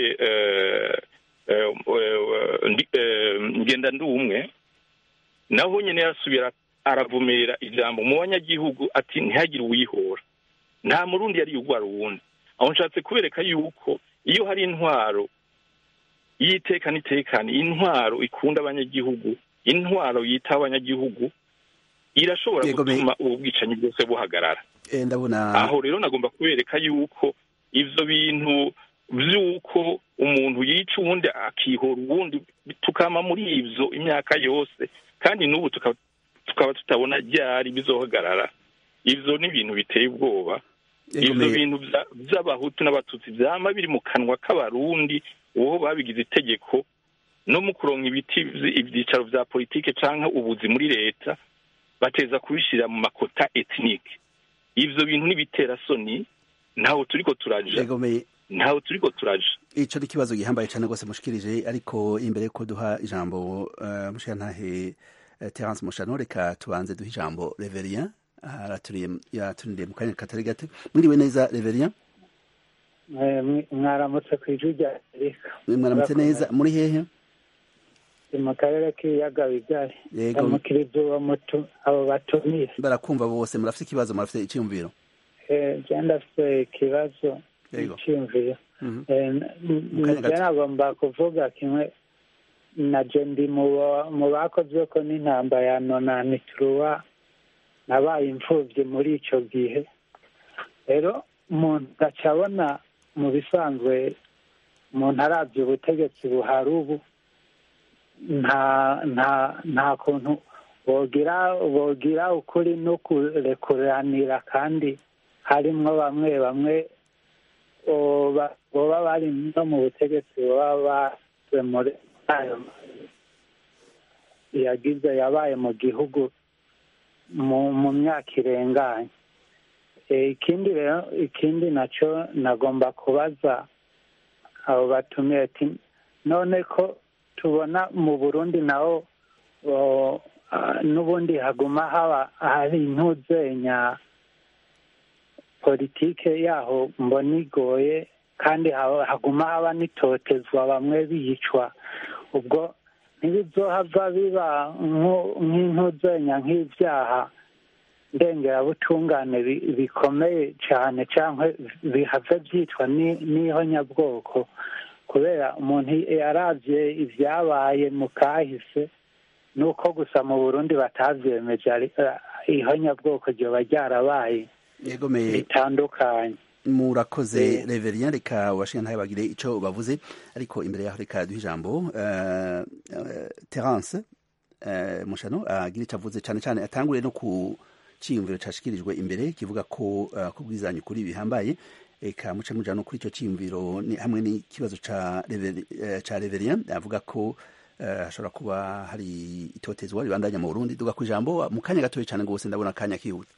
F: ngenda ndumwe, naho nyene yarasubira aravumerera ijambo mu banyagihugu ati ntihagire uwihora, nta Murundi yari ugwara uwundi. Aho nshatse kubereka yuko iyo hari intwaro y'iteka n'itekane, intwaro ikunda abanyagihugu, intwaro yita abanyagihugu, irashobora gutuma ubu bwicanyi bwose buhagarara. Aho rero nagomba kubereka yuko ivyo bintu vy'uko umuntu yica uwundi akihora uwundi tukama muri ivyo imyaka yose, kandi n'ubu tukaba tutabona ryari bizohagarara. Ivyo ni ibintu biteye ubwoba. Ivyo bintu vy'abahutu n'abatutsi vyama biri mu kanwa k'abarundi, uwo babigize itegeko no mu kuronka ivyicaro vya politike canke ubuzi muri leta, bateza kubishira mu makota ethnike. Ivyo bintu nibitera soni, ntaho turiko turaja. Ntaho turiko turaja.
A: Ico ni kibazo gihambaye cyane rwose mushikirije, ariko imbere ko duha ijambo mushantahe Terence Mushano, reka tubanze duha ijambo Reverien yaturindiriye mu kanya katari gate. Mwiriwe neza Reverien?
E: Mwaramutse kw'ijwi rya Amerika.
A: Mwaramutse neza, muri hehe?
E: Mu karere k'ibiyaga bigari. Amukirizo abo batumiye
A: barakumva bose. Murafite ikibazo, murafite icyumviro?
E: Genda se ikibazo icyumviro. Nagomba kuvuga kimwe, naje ndi mu bakoze ko n'intambara ya nonani turuwa, nabaye imfuvyi muri ico gihe. Rero umuntu gacabona mu bisanzwe umuntu aravye ubutegetsi buhari ubu, nta kuntu bogira ukuri no kurekuranira, kandi harimwo bamwe boba bari no mu butegetsi boba baje muri ayo yabaye mu gihugu mu myaka irenganye. Ikindi naco nagomba kubaza abo batumiye ati none ko tubona mu Burundi naho n'ubundi haguma hari intuzenya politike yaho mbona igoye, kandi haguma haba n'itotezwa, bamwe biyicwa. Ubwo ntibizohava biba nk'intuzenya nk'ivyaha ndengerabutungane bikomeye cyane, cyangwa bihave byitwa n'ihonyabwoko, kubera umuntu yaravye ivyabaye mu kahise, nuko gusa mu Burundi batavyemeje ihonyabwoko ryoba ryarabaye bitandukanye.
A: Murakoze Reverien, reka washinga ntayo bagire ico bavuze, ariko imbere yaho reka duha ijambo Terence Mushano agira ico avuze, cyane cyane atangure no ku ciyumviro cashikirijwe imbere kivuga ko kubwizanya ukuri bihambaye. Eka muce muja no kuri ico ciyumviro hamwe n'ikibazo ca Reverien avuga ko hashobora kuba hari itotezwa ribandanya mu Burundi. Duga ku ijambo mu kanya gatoya cyane gose, ndabona akanya kihuta.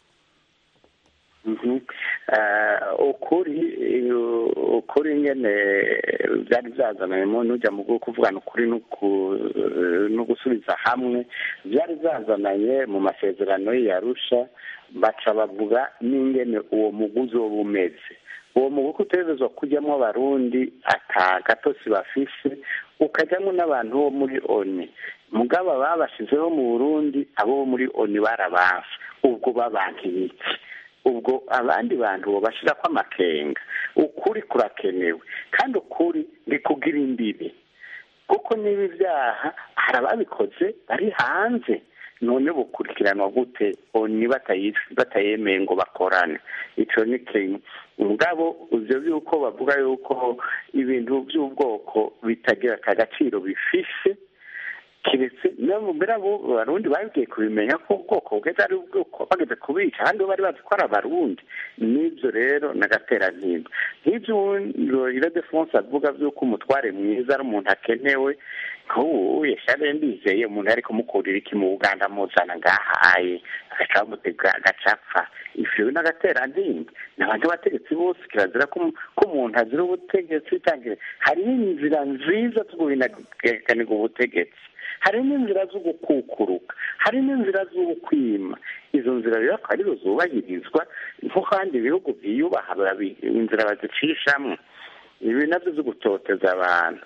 G: ukuri nyene byari byazananye n'ujya mu bwo kuvugana ukuri no gusubiza hamwe, byari byazananye mu masezerano y'Arusha, baca bavuga n'ingene uwo muguzi wo bumeze. Uwo muguzi utegerezwa kujyamo abarundi ata gatosi bafise, ukajyamo n'abantu bo muri ONU. Mugabo babashizeho mu Burundi, abo bo muri ONU barabanse, ubwo babankiye iki? Ubwo abandi bantu bo bashirako amakenga. Ukuri kurakenewe, kandi ukuri ndikugira imbibi, kuko niba ibyaha hari ababikoze bari hanze, none bukurikiranwa gute ONU batayemeye ngo bakorane? Ico ni kimwe. Mugabo ivyo by'uko bavuga yuko ibintu by'ubwoko bitagira akagaciro bifise, kiretse mbere abo barundi bagiye kubimenya ko ubwoko bweze ari ubwoko bageze kubica, kandi bari bazi ko ari abarundi. N'ibyo rero nagatera ntimba nk'ibyo ira defense avuga by'uko umutware mwiza ari umuntu akenewe, nk'ubu yashare ndizeye umuntu ari kumukurira iki mu Uganda muzana ngaha aye agacamutega agacapfa. Ivyo nagatera ntimba n'abantu bategetsi bose kirazira ko umuntu azira ubutegetsi, cyangwa hari inzira nziza zo guhinaganirwa ubutegetsi, hari n'inzira zo gukukuruka, hari n'inzira zo kwima. Izo nzira rero ko arizo zubahirizwa, nko kandi ibihugu byiyubaha inzira bazicishamwe. Ibi navyo zo gutoteza abantu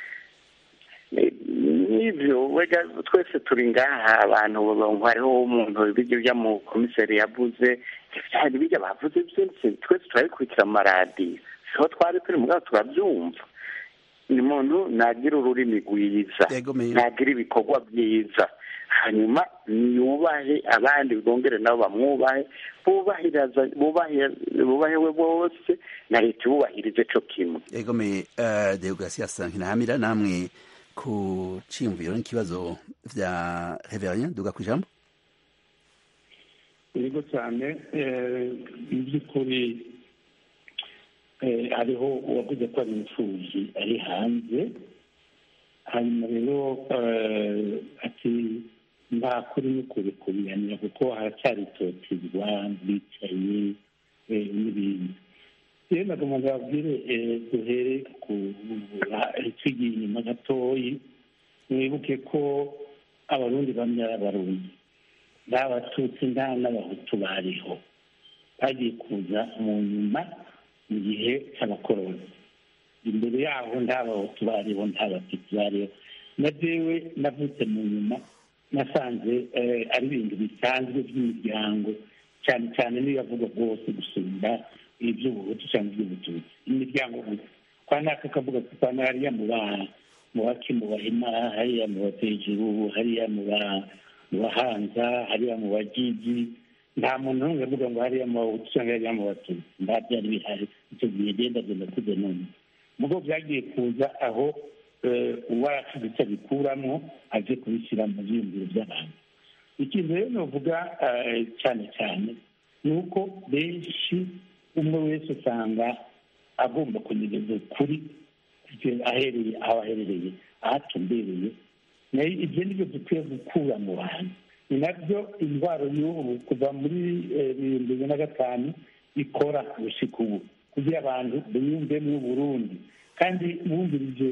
G: n'ibyo wega twese turi ngaha abantu hariho umuntu bijya mu komiseri yavuze cyane bijya bavuze byose twese turabikurikira mu maradiyo, siho twari turi mugabo turabyumva. Ni muntu nagira ururimi rwiza, nagira ibikorwa byiza, hanyuma niyubahe abandi bwongere nabo bamwubahe, bubahiwe bose na leta ibubahirize co kimwe.
A: Egomeye Deogratias Nkinahamira, namwe ku ciyumviro n'ikibazo vya Reverien, duga ku ijambo.
D: Yego cyane, iby'ukuri hariho uwavuze ko ari imfubyi ari hanze, hanyuma rero ati nta kuri n'ukuri kubihanira kuko haracyari itotezwa bicaye n'ibindi. Rero nagomba babwire duhere ikigiye inyuma gatoyi, mwibuke ko abarundi bamwe ari abarundi, nta batutsi nta n'abahutu bariho, bagiye kuza mu nyuma mu gihe cy'abakoroni. Imbere yaho nta bahutu bariho, nta batutsi bariho. Na jewe navutse mu nyuma, nasanze ari ibintu bisanzwe by'imiryango, cyane cyane niyo yavuga rwose gusumba iby'ubuhutu cyangwa iby'ubututsi. Imiryango gusa kwa naka kavuga ko kwa hariya mu baki mu bahima, hariya mu batejuru, hariya mu bahanza, hariya mu bagigi, nta muntu n'umwe avuga ngo hariya mu bahutu cyangwa hariya mu batutsi. Nta byari bihari icyo gihe genda kuze none. Mugo byagiye kuza aho uwaracuditse abikuramo aje kubishyira mu byiyumviro by'abantu. Ikintu rero novuga cyane cyane ni uko benshi umwe wese usanga agomba kunyegeza ukuri ahereye aho aherereye, aho atumbereye. Ibyo ni byo dukwiye gukura mu bantu. Ni nabyo indwara y'ubu kuva muri 2005 ikora gushika ubu, kugira abantu biyumvemo Burundi, kandi bumvirije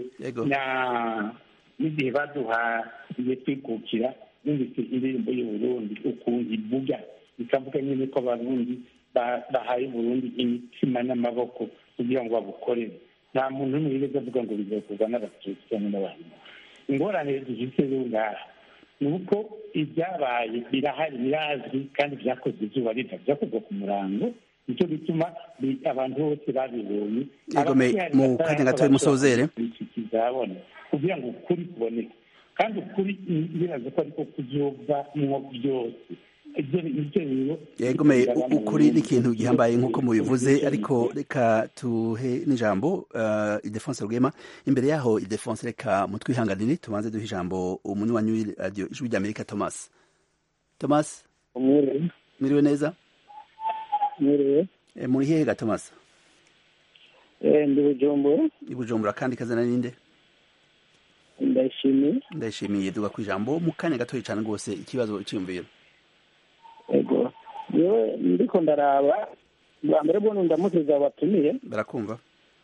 D: n'igihe baduha igihe twikukira, bumvise indirimbo y'Uburundi ukuntu ivuga, ikavuga nyine ko abarundi bahaye Burundi imitima n'amaboko kugira ngo babukorere. Nta muntu n'umwe yigeze avuga ngo bizakorwa n'abatutsi cyangwa n'abantu. Ingorane dufite rero ngaha ni uko ibyabaye birahari, birazwi, kandi byakozwe izuba riva, byakorwa ku murango. Nicyo bituma abantu bose babibonye.
A: Mu kanya gatoya musozere
D: kugira ngo ukuri kuboneke, kandi ukuri biraza ko ariko kuzovamwo byose.
A: Yegomeye ukuri n'ikintu gihambaye nk'uko mubivuze, ariko reka tuhe n'ijambo Ildefonse Rugema. Imbere yaho Ildefonse, reka mutwihanganire tubanze duhe ijambo umunywanyi w'iradiyo Ijwi ry'Amerika Thomas. Thomas, mwiriwe neza?
E: Mwiriwe.
A: Muri hehe ga Thomas?
E: Ndi Bujumbura.
A: I Bujumbura, kandi kazana ninde?
E: Ndayishimiye
A: ndayishimiye duga ku ijambo mu kanya gatoya cyane rwose ikibazo cyiyumviro.
E: Ego yewe ndiko ndaraba bwa mbere bwo ndamuteza batumiye
A: barakumva.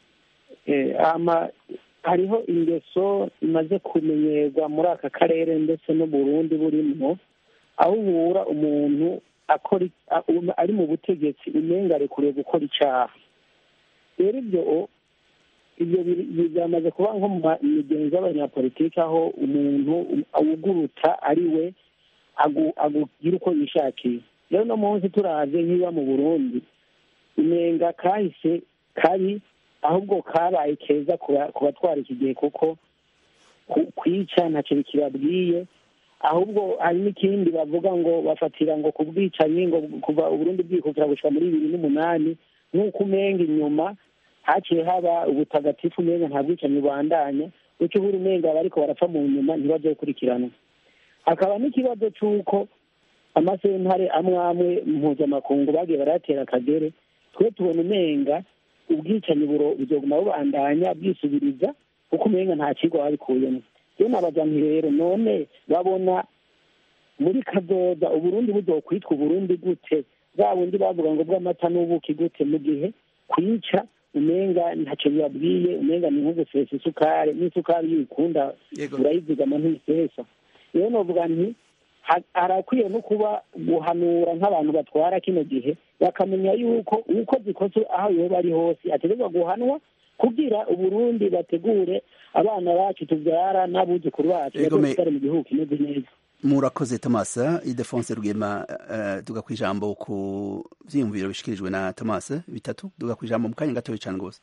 E: Hariho ingeso imaze kumenyerwa muri aka karere ndetse no Burundi burimo, aho ubura umuntu ari mu butegetsi umenga arekuriye gukora icyaha. Rero ibyo byamaze kuba nko mu migenzo y'abanyapolitiki, aho umuntu awuguruta ari we agira uko yishakiye. Rero no munsi turaje nk'iba mu Burundi umenga kahise kari ahubwo kabaye keza ku batwara iki gihe, kuko kwica ntacyo bikibabwiye, ahubwo hari n'ikindi bavuga ngo bafatira ngo ku bwicanyi ngo kuva Uburundi bwikukira gushika muri 2008 nk'uko umenga inyuma haciye haba ubutagatifu, umenga nta bwicanyi bubandanya, uco buri umenga bariko barapfa mu nyuma ntibazokurikirana. Hakaba n'ikibazo c'uko amasentare amwe mpuzamakungu bagiye baratera akagere, twe tubona umenga ubwicanyi buzoguma bubandanya bwisubiriza, kuko umenga nta kigo babikuyemo. Rero nabaza nti rero none babona muri kazoza Uburundi buzokwitwa Uburundi gute, bwa bundi bavuga ngo bw'amata n'ubuki gute, mu gihe kwica umenga ntacyo bibabwiye, umenga ni nko gusesa isukari, n'isukari yikunda urayizigama ntisesa. Rero novuga nti harakwiye no kuba guhanura nk'abantu batwara kino gihe, bakamenya yuko uko zikoze aho yoba ari hose ategezwa guhanwa, kugira Uburundi bategure abana bacu tubyara n'abuzukuru bacu batari mu gihugu kimeze neza.
A: Murakoze Thomas. Ildefonse Rugema, duga ku ijambo ku vyiyumviro bishikirijwe na Thomas bitatu, duga ku ijambo mu kanya gatoya cyane rwose.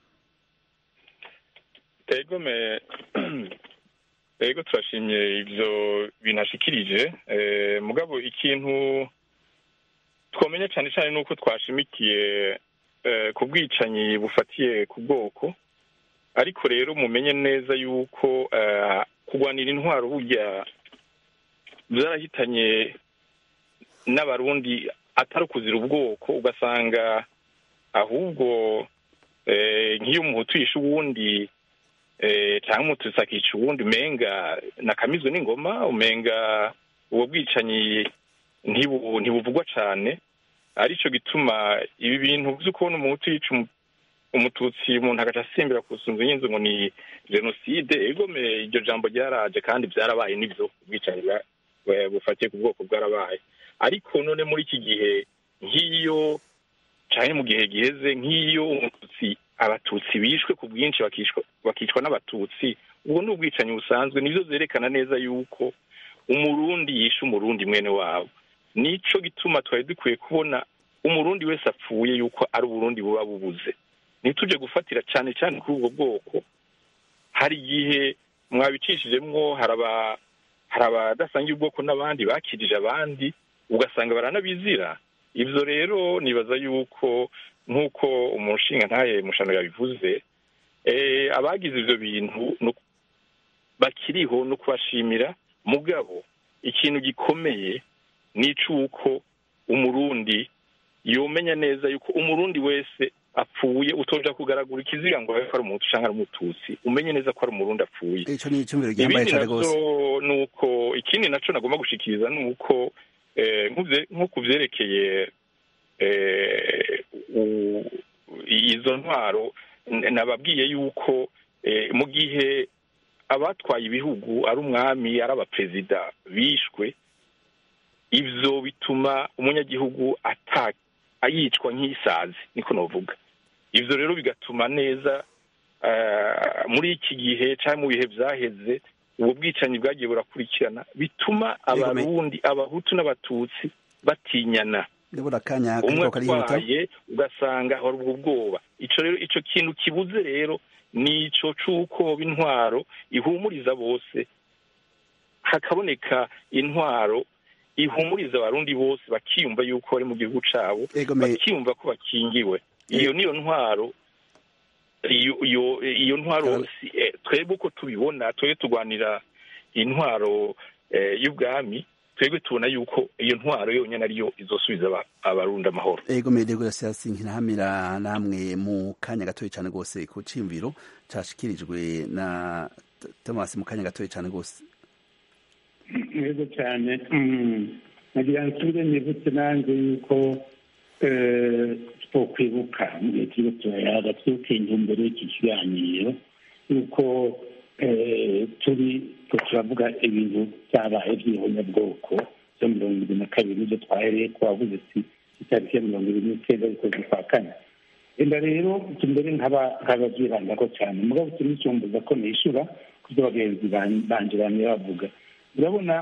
F: Ego turashimye ivyo binashikirije, mugabo ikintu twomenya cyane cyane nuko twashimikiye ku bwicanyi bufatiye ku bwoko, ariko rero mumenye neza yuko kurwanira intwaro burya byarahitanye n'abarundi atari ukuzira ubwoko, ugasanga ahubwo nk'iyo umuhutu yishe uwundi cyangwa umututsi akica uwundi umenga nakamizwe n'ingoma, umenga ubwo bwicanyi ntibuvugwa cyane. Arico gituma ibi bintu byo kubona umuhutu yica umututsi umuntu agaca asimbira ku sunzu y'inzu ngo ni jenoside, egome iryo jambo ryaraje kandi byarabaye, n'ibyo ubwicanyi bufatiye ku bwoko bwarabaye. Ariko none muri iki gihe nk'iyo cyane mu gihe giheze nk'iyo umututsi abatutsi bishwe ku bwinshi bakicwa n'abatutsi, ubwo ni ubwicanyi busanzwe. Nivyo zerekana neza yuko umurundi yishe umurundi mwene wabo. Nico gituma twari dukwiye kubona umurundi wese apfuye yuko ari Uburundi buba bubuze, ntituje gufatira cyane cyane kuri ubwo bwoko. Hari igihe mwabicishijemwo hari abadasangiye ubwoko n'abandi bakirije abandi, ugasanga baranabizira. Ivyo rero nibaza yuko nk'uko umushinga ntaye mushano yabivuze, abagize ivyo bintu bakiriho no kubashimira, mugabo ikintu gikomeye nicuko umurundi yomenya neza yuko umurundi wese apfuye utoja kugaragura ikiziga ngo ari umuhutu canke ari umututsi, umenye neza ko ari umurundi apfuye.
A: Ico ni icyumviro gihambaye cyane gose.
F: Nuko ikindi naco nagomba gushikiriza nuko nko kuvyerekeye izo ntwaro, nababwiye yuko mu gihe abatwaye ibihugu ari umwami ari abaperezida bishwe, ivyo bituma umunyagihugu yicwa nk'isazi, niko novuga. Ivyo rero bigatuma neza muri iki gihe cyangwa mu bihe vyaheze ubwo bwicanyi bwagiye burakurikirana, bituma abarundi abahutu n'abatutsi batinyana. Umwe atwaye ugasanga hari ubwo bwoba. Ico rero ico kintu kibuze rero nico c'uko intwaro ihumuriza bose, hakaboneka intwaro ihumuriza abarundi bose bakiyumva yuko bari mu gihugu cabo, bakiyumva ko bakingiwe. Iyo niyo ntwaro, iyo ntwaro twebwe uko tubibona, twebwe turwanira intwaro y'ubwami, twebwe tubona yuko iyo ntwaro yonyine ariyo izosubiza abarundi amahoro.
A: Ego medego yasasi nkinahamira namwe mu kanya gatoya cyane gose ku cimviro cashikirijwe na Thomas mu kanya gatoya cyane rwose.
D: Yego cyane nagira nsubire nibutse nanjye yuko twokwibuka mu gihe turi turayaga twibuke intumbero y'iki kiganiro yuko turavuga ibintu byabaye by'ihonyabwoko byo 2022 ibyo twahereye twavuze itariki ya 2019 y'ukwezi kwa kane. Enda rero tumbere nk'ababyirangako cyane mugabo tunisumbuza ko nishura kubyo bagenzi banje bamwe bavuga. Urabona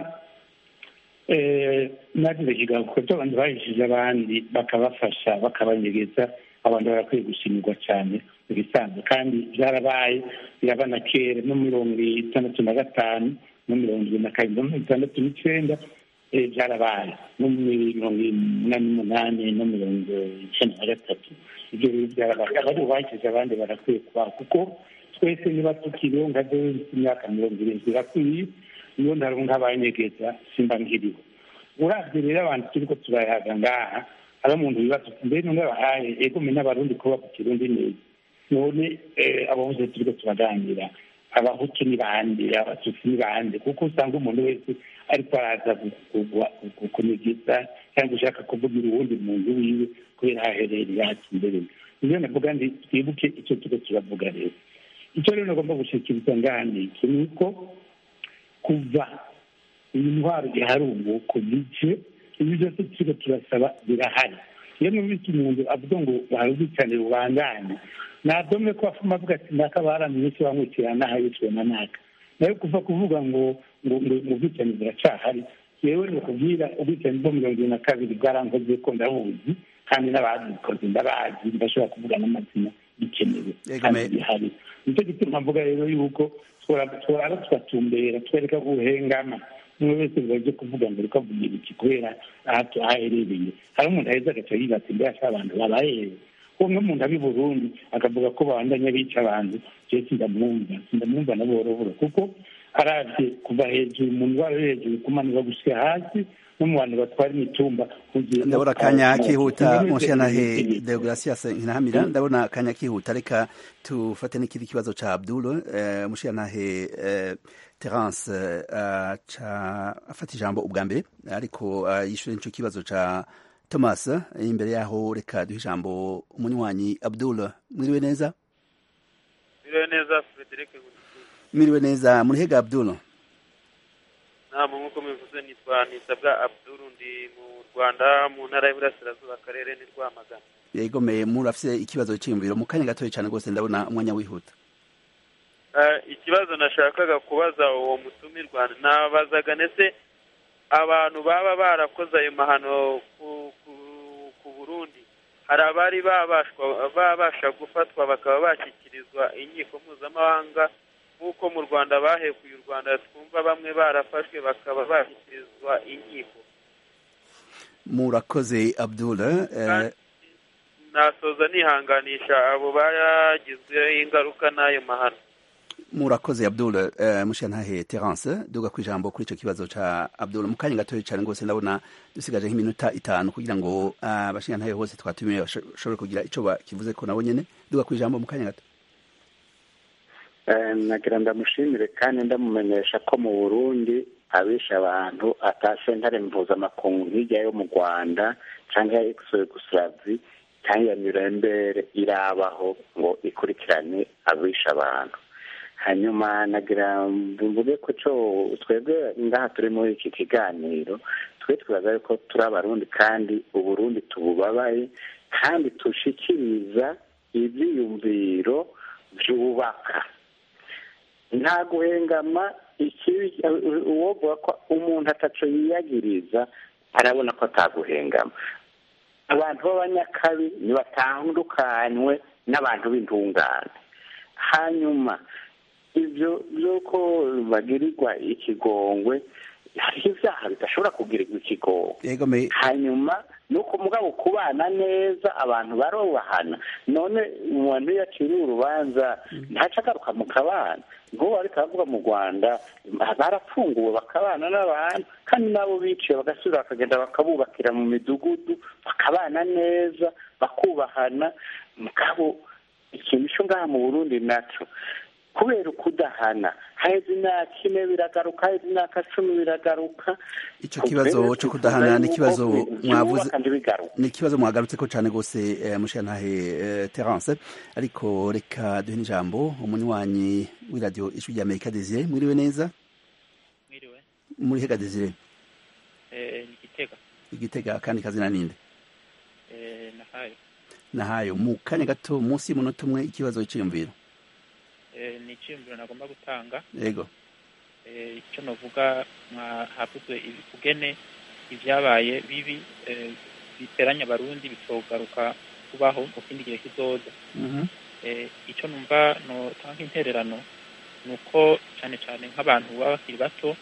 D: nagize kigaruka ko abantu bahishije abandi bakabafasha bakabanyegeza abantu barakwiye gushimirwa cyane mu bisanzwe kandi byarabaye birabana kera no 1965 no 1972 no 1969 byarabaye no 1988 no 1993 ibyo byarabaye abandi bahishije abandi barakwiye kuba kuko twese niba tukiriho nka imyaka 70 birakwiye niyo ndarunga abanyegeza simba nkiriho. Uravye rero abantu turiko turayaga ngaha ari umuntu bibaza mbere none bahaye ego mena abarundi kuba ku kirundi neza none abavuze turiko turaganira abahutu ni bande abatutsi ni bande kuko usanga umuntu wese ariko araza kunigisa cyangwa ushaka kuvugira uwundi muntu wiwe kubera aherereye yacu imbere. Niyo navuga ndi twibuke icyo turiko turavuga rero. Icyo rero nagomba gushikiriza ngaha ni iki nuko kuva iyi ndwara ihari ubu ku bice ibi byose turiko turasaba birahari. Iyo numvise umuntu avuga ngo barubikane rubandane nadome ko afuma avuga ati ndakabara mwinshi bamwikirana hayitwe na naka nayo kuva kuvuga ngo ubwicane buracahari. Yewe ni kubwira ubwicane bwo 2022 bwarankoze ko ndabuzi kandi n'ababikoze ndabazi ndashobora kuvuga n'amazina bikenewe kandi bihari. Nicyo gituma mvuga rero yuko twara twatumbera twereka guhengama umwe wese baje kuvuga ngo reka vugira iki kubera aherereye. Hari umuntu aheza agaca yibata imbere y'abantu babaye umwe umuntu abi Burundi akavuga ko bandanya bica abantu je sindamwumva na boroboro kuko aravye kuva hejuru mu ndwara hejuru kumanuka gushika hasi no mu bantu batwara imitumba
A: ndabona kanya kihuta Monshenahe Deogracias Nkinahamira ndabona kanya kihuta reka tufate n'ikindi kibazo ca Abdul Monshenahe Terence afata ijambo ubwa mbere ariko yishure n'ico kibazo ca Thomas imbere yaho reka duhe ijambo umunywanyi Abdul. Mwiriwe neza?
J: Mwiriwe neza Frederic.
A: Mwiriwe neza Munihega Abdul?
J: Namwe nkuko muvuze nitwa Nisabwa Abdul ndi mu Rwanda mu ntara y'Iburasirazuba akarere ni Rwamagana.
A: Yego me murafise ikibazo cy'imviro mu kanya gatoye cyane gose ndabona umwanya wihuta.
J: Ikibazo nashakaga kubaza uwo mutumirwa nabazaga nese abantu baba barakoze ayo mahano ku Burundi hari abari babasha gufatwa bakaba bashyikirizwa inkiko mpuzamahanga nk'uko mu Rwanda bahekuye u Rwanda twumva bamwe barafashwe bakaba bashyikirizwa inkiko.
A: Murakoze Abdul.
J: Nasoza nihanganisha abo bagizwe ingaruka n'ayo mahano.
A: Murakoze Abdul. Monshenahe Terence duga kwijambo kuri ico kibazo ca Abdul mu kanya gatoye cyane gose ndabona dusigaje nk'iminota 5 kugira ngo abashingantahe hose twatumiye bashobore kugira ico bakivuze ko nabo nyene duga kwijambo mu kanya gato.
G: Nagira ndamushimire kandi ndamumenyesha ko mu Burundi abisha abantu atasentare mpuzamakungu hirya yo mu Rwanda cyangwa ya Yugoslavia cyangwa ya Nuremberg irabaho ngo ikurikirane abisha abantu. Hanyuma nagira mvuge ko twebwe ngaha turi muri iki kiganiro twibaza ko turi abarundi kandi Uburundi tububabaye kandi tushikiriza ibyiyumviro byubaka nta guhengama uwovuga ko umuntu ataco yiyagiriza arabona ko ataguhengama. Abantu b'abanyakabi nibatandukanywe n'abantu b'intungane. Hanyuma ibyo byuko bagirirwa ikigongwe hariho ibyaha bidashobora kugirirwa ikigongwe. Hanyuma nuko mugabo kubana neza abantu barubahana none umuntu yaciriye urubanza ntaca agaruka mu kabana ngo ariko avuga mu Rwanda barapfunguwe bakabana n'abantu kandi nabo biciye bagasubira bakagenda bakabubakira mu midugudu bakabana neza bakubahana mugabo ikintu cyo ngaha mu Burundi naco kubera ukudahana haheze imyaka 4 biragaruka, haheze imyaka 10 biragaruka.
A: Ico kibazo cyo kudahana ni kibazo mwavuze, ni kibazo mwagarutse ko cyane gose mushantahe Terence, ariko reka duhe n'ijambo umunywanyi w'iradio Ijwi ry'Amerika Desire. Mwiriwe neza?
K: Mwiriwe.
A: Muri hega Desire? Igitega kandi kazina ninde? Nahayo mu kanya gato munsi y'umunota umwe ikibazo cy'iyumviro.
K: Ni icyiyumviro nagomba gutanga.
A: Yego.
K: Icyo navuga havuzwe ibikugene ibyabaye bibi biteranya abarundi bitogaruka kubaho mu kindi gihe kizoza. Icyo numva no tanga intererano nuko cyane cyane nk'abantu baba bakiri bato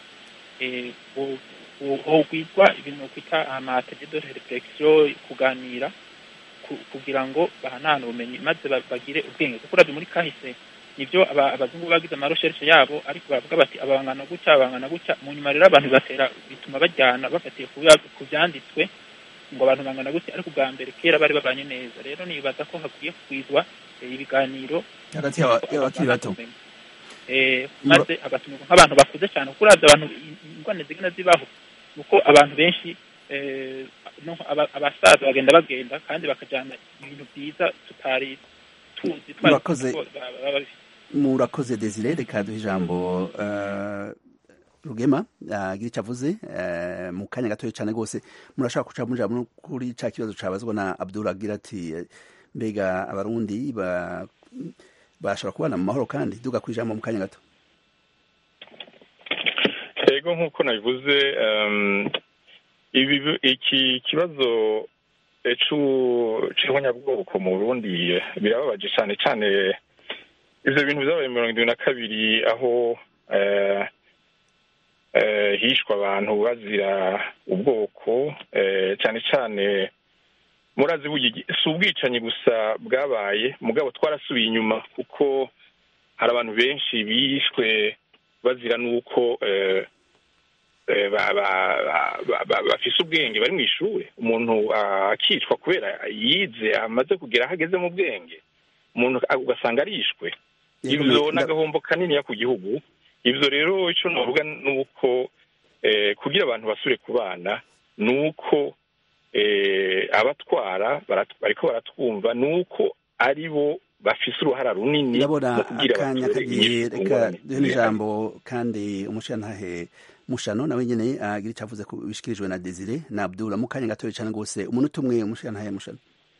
K: hogwizwa ibintu kwita amategeko de reflexion, kuganira kugira ngo bahanane ubumenyi maze bagire ubwenge, kuko uravye muri kahise nivyo abazungu bagize amaroshereshe yabo, ariko bavuga bati abangana gutya mu nyuma rero abantu batera bituma bajyana bafatiye ku byanditswe ngo abantu bangana gutya, ariko bwa mbere kera bari babanye neza. Rero nibaza ko hakwiye kwizwa ibiganiro
A: hagati y'abakiri bato
K: maze agatumirwa nk'abantu bakuze cyane, kuko uravye abantu ingwane zigenda zibaho nuko abantu benshi abasaza bagenda kandi bakajyana ibintu byiza tutari tuzi.
A: Murakoze Desire, reka duhe ijambo Rugema agira icyo avuze mu kanya gatoya cyane rwose. Murashaka guca muja kuri ca kibazo cabazwa na Abdul agira ati mbega abarundi bashobora kubana mu mahoro, kandi duga kwijambo mu kanya gato.
F: Yego, nk'uko nabivuze iki kibazo c'ihonyabwoko mu Burundi birababaje cyane cyane. Ivyo bintu byabaye 2022 aho hishwa abantu bazira ubwoko, cyane cyane murazi si ubwicanyi gusa bwabaye, mugabo twarasubiye inyuma kuko hari abantu benshi bishwe bazira nuko bafise ubwenge, bari mu ishuri. Umuntu akicwa kubera yize amaze kugera ahageze mu bwenge, umuntu ugasanga arishwe. Ivyo n'agahombo kanini ya ku gihugu. Ivyo rero ico navuga nuko kugira abantu basure kubana nuko abatwara bariko baratwumva nuko aribo bafise uruhara runini
A: mu kugira akanya kagiye. Reka duhe n'ijambo kandi umushantahe Mushano nawe nyene agira icyo avuze ku bishikirijwe na Desire na Abdul mu kanya gatoya cyane rwose, umuntu umwe umushantahe Mushano.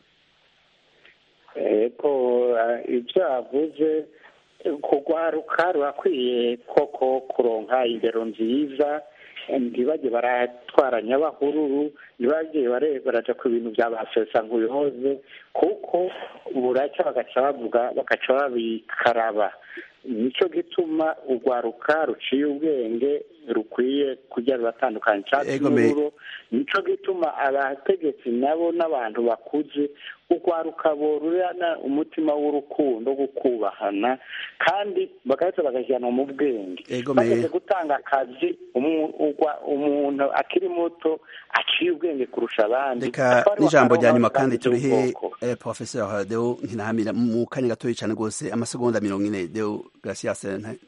G: Ibyo avuze kugwaruka rurakwiye koko kuronka indero nziza, ntibajye baratwaranya abahururu, ntibajye baraja ku bintu byabasesa nk'uyoze, kuko buraca bagaca babikaraba. Nico gituma ugwaruka ruciye ubwenge rukwiye kujya ruratandukanye cyangwa nico gituma abategetsi nabo n'abantu bakuze ugwaruka borurana umutima w'urukundo gukubahana, kandi bagahita bagajyana mu bwenge, bagaze gutanga akazi umuntu akiri muto aciye ubwenge kurusha abandi.
A: Reka n'ijambo rya nyuma kandi turihe Professeur Deo Nkinahamira mu kanya gatoya cyane rwose, amasegonda 40. Deo Gracias.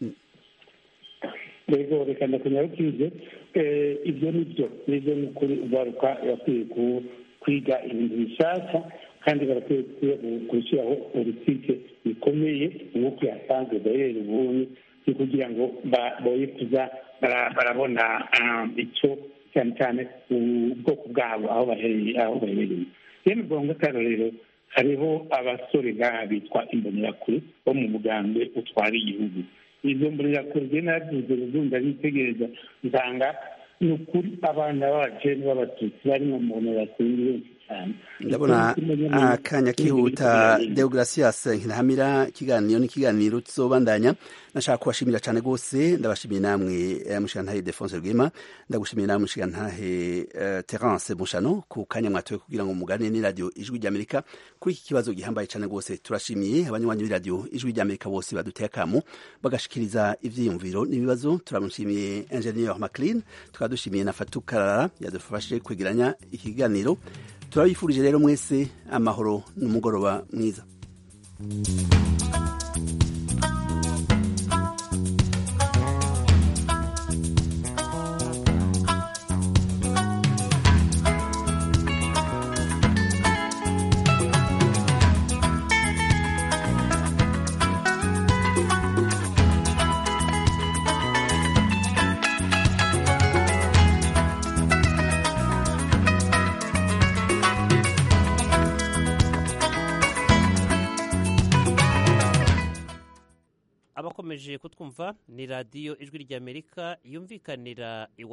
L: Rego reka ndakunyarukije ibyo nibyo n'ukuri ugaruka bakwiye kwiga ibintu bishasha, kandi barakwiye gushyiraho politike bikomeye nk'uko yasanzwe dahere ubunye, kugira ngo boye kuza barabona icyo cyane cyane ubwoko bwabo aho baherereye. Rero ubwo akarorero hariho abasore ngaha bitwa imbonerakure bo mu mugambwe utwara igihugu. Izo mbonerakure je navuze ruzunda bitegereza nsanga ni ukuri abana b'abajene b'abatutsi bari mu mbonerakure benshi cyane.
A: Ndabona akanya kihuta. Deogracias Nkinahamira, ikiganiro n'ikiganiro tuzobandanya. Nashaka kubashimira cyane rwose, ndabashimiye namwe mushantahe Defonse Rwema, ndagushimiye namwe mushantahe Terence Mushano ku kanya mwatoye kugira ngo mugane ni radio Ijwi ry'Amerika kuri iki kibazo gihambaye cyane rwose. Turashimiye abanywanyi b'iradio Ijwi ry'Amerika bose baduteye akamu bagashikiriza ivyiyumviro n'ibibazo. Turamushimiye Engineer Maclean, tukadushimiye na Fatou Karara yadufashe kwegeranya ikiganiro. Turabifurije rero mwese amahoro n'umugoroba mwiza.
M: mukomeje kutwumva ni radiyo ijwi ry'amerika yumvikanira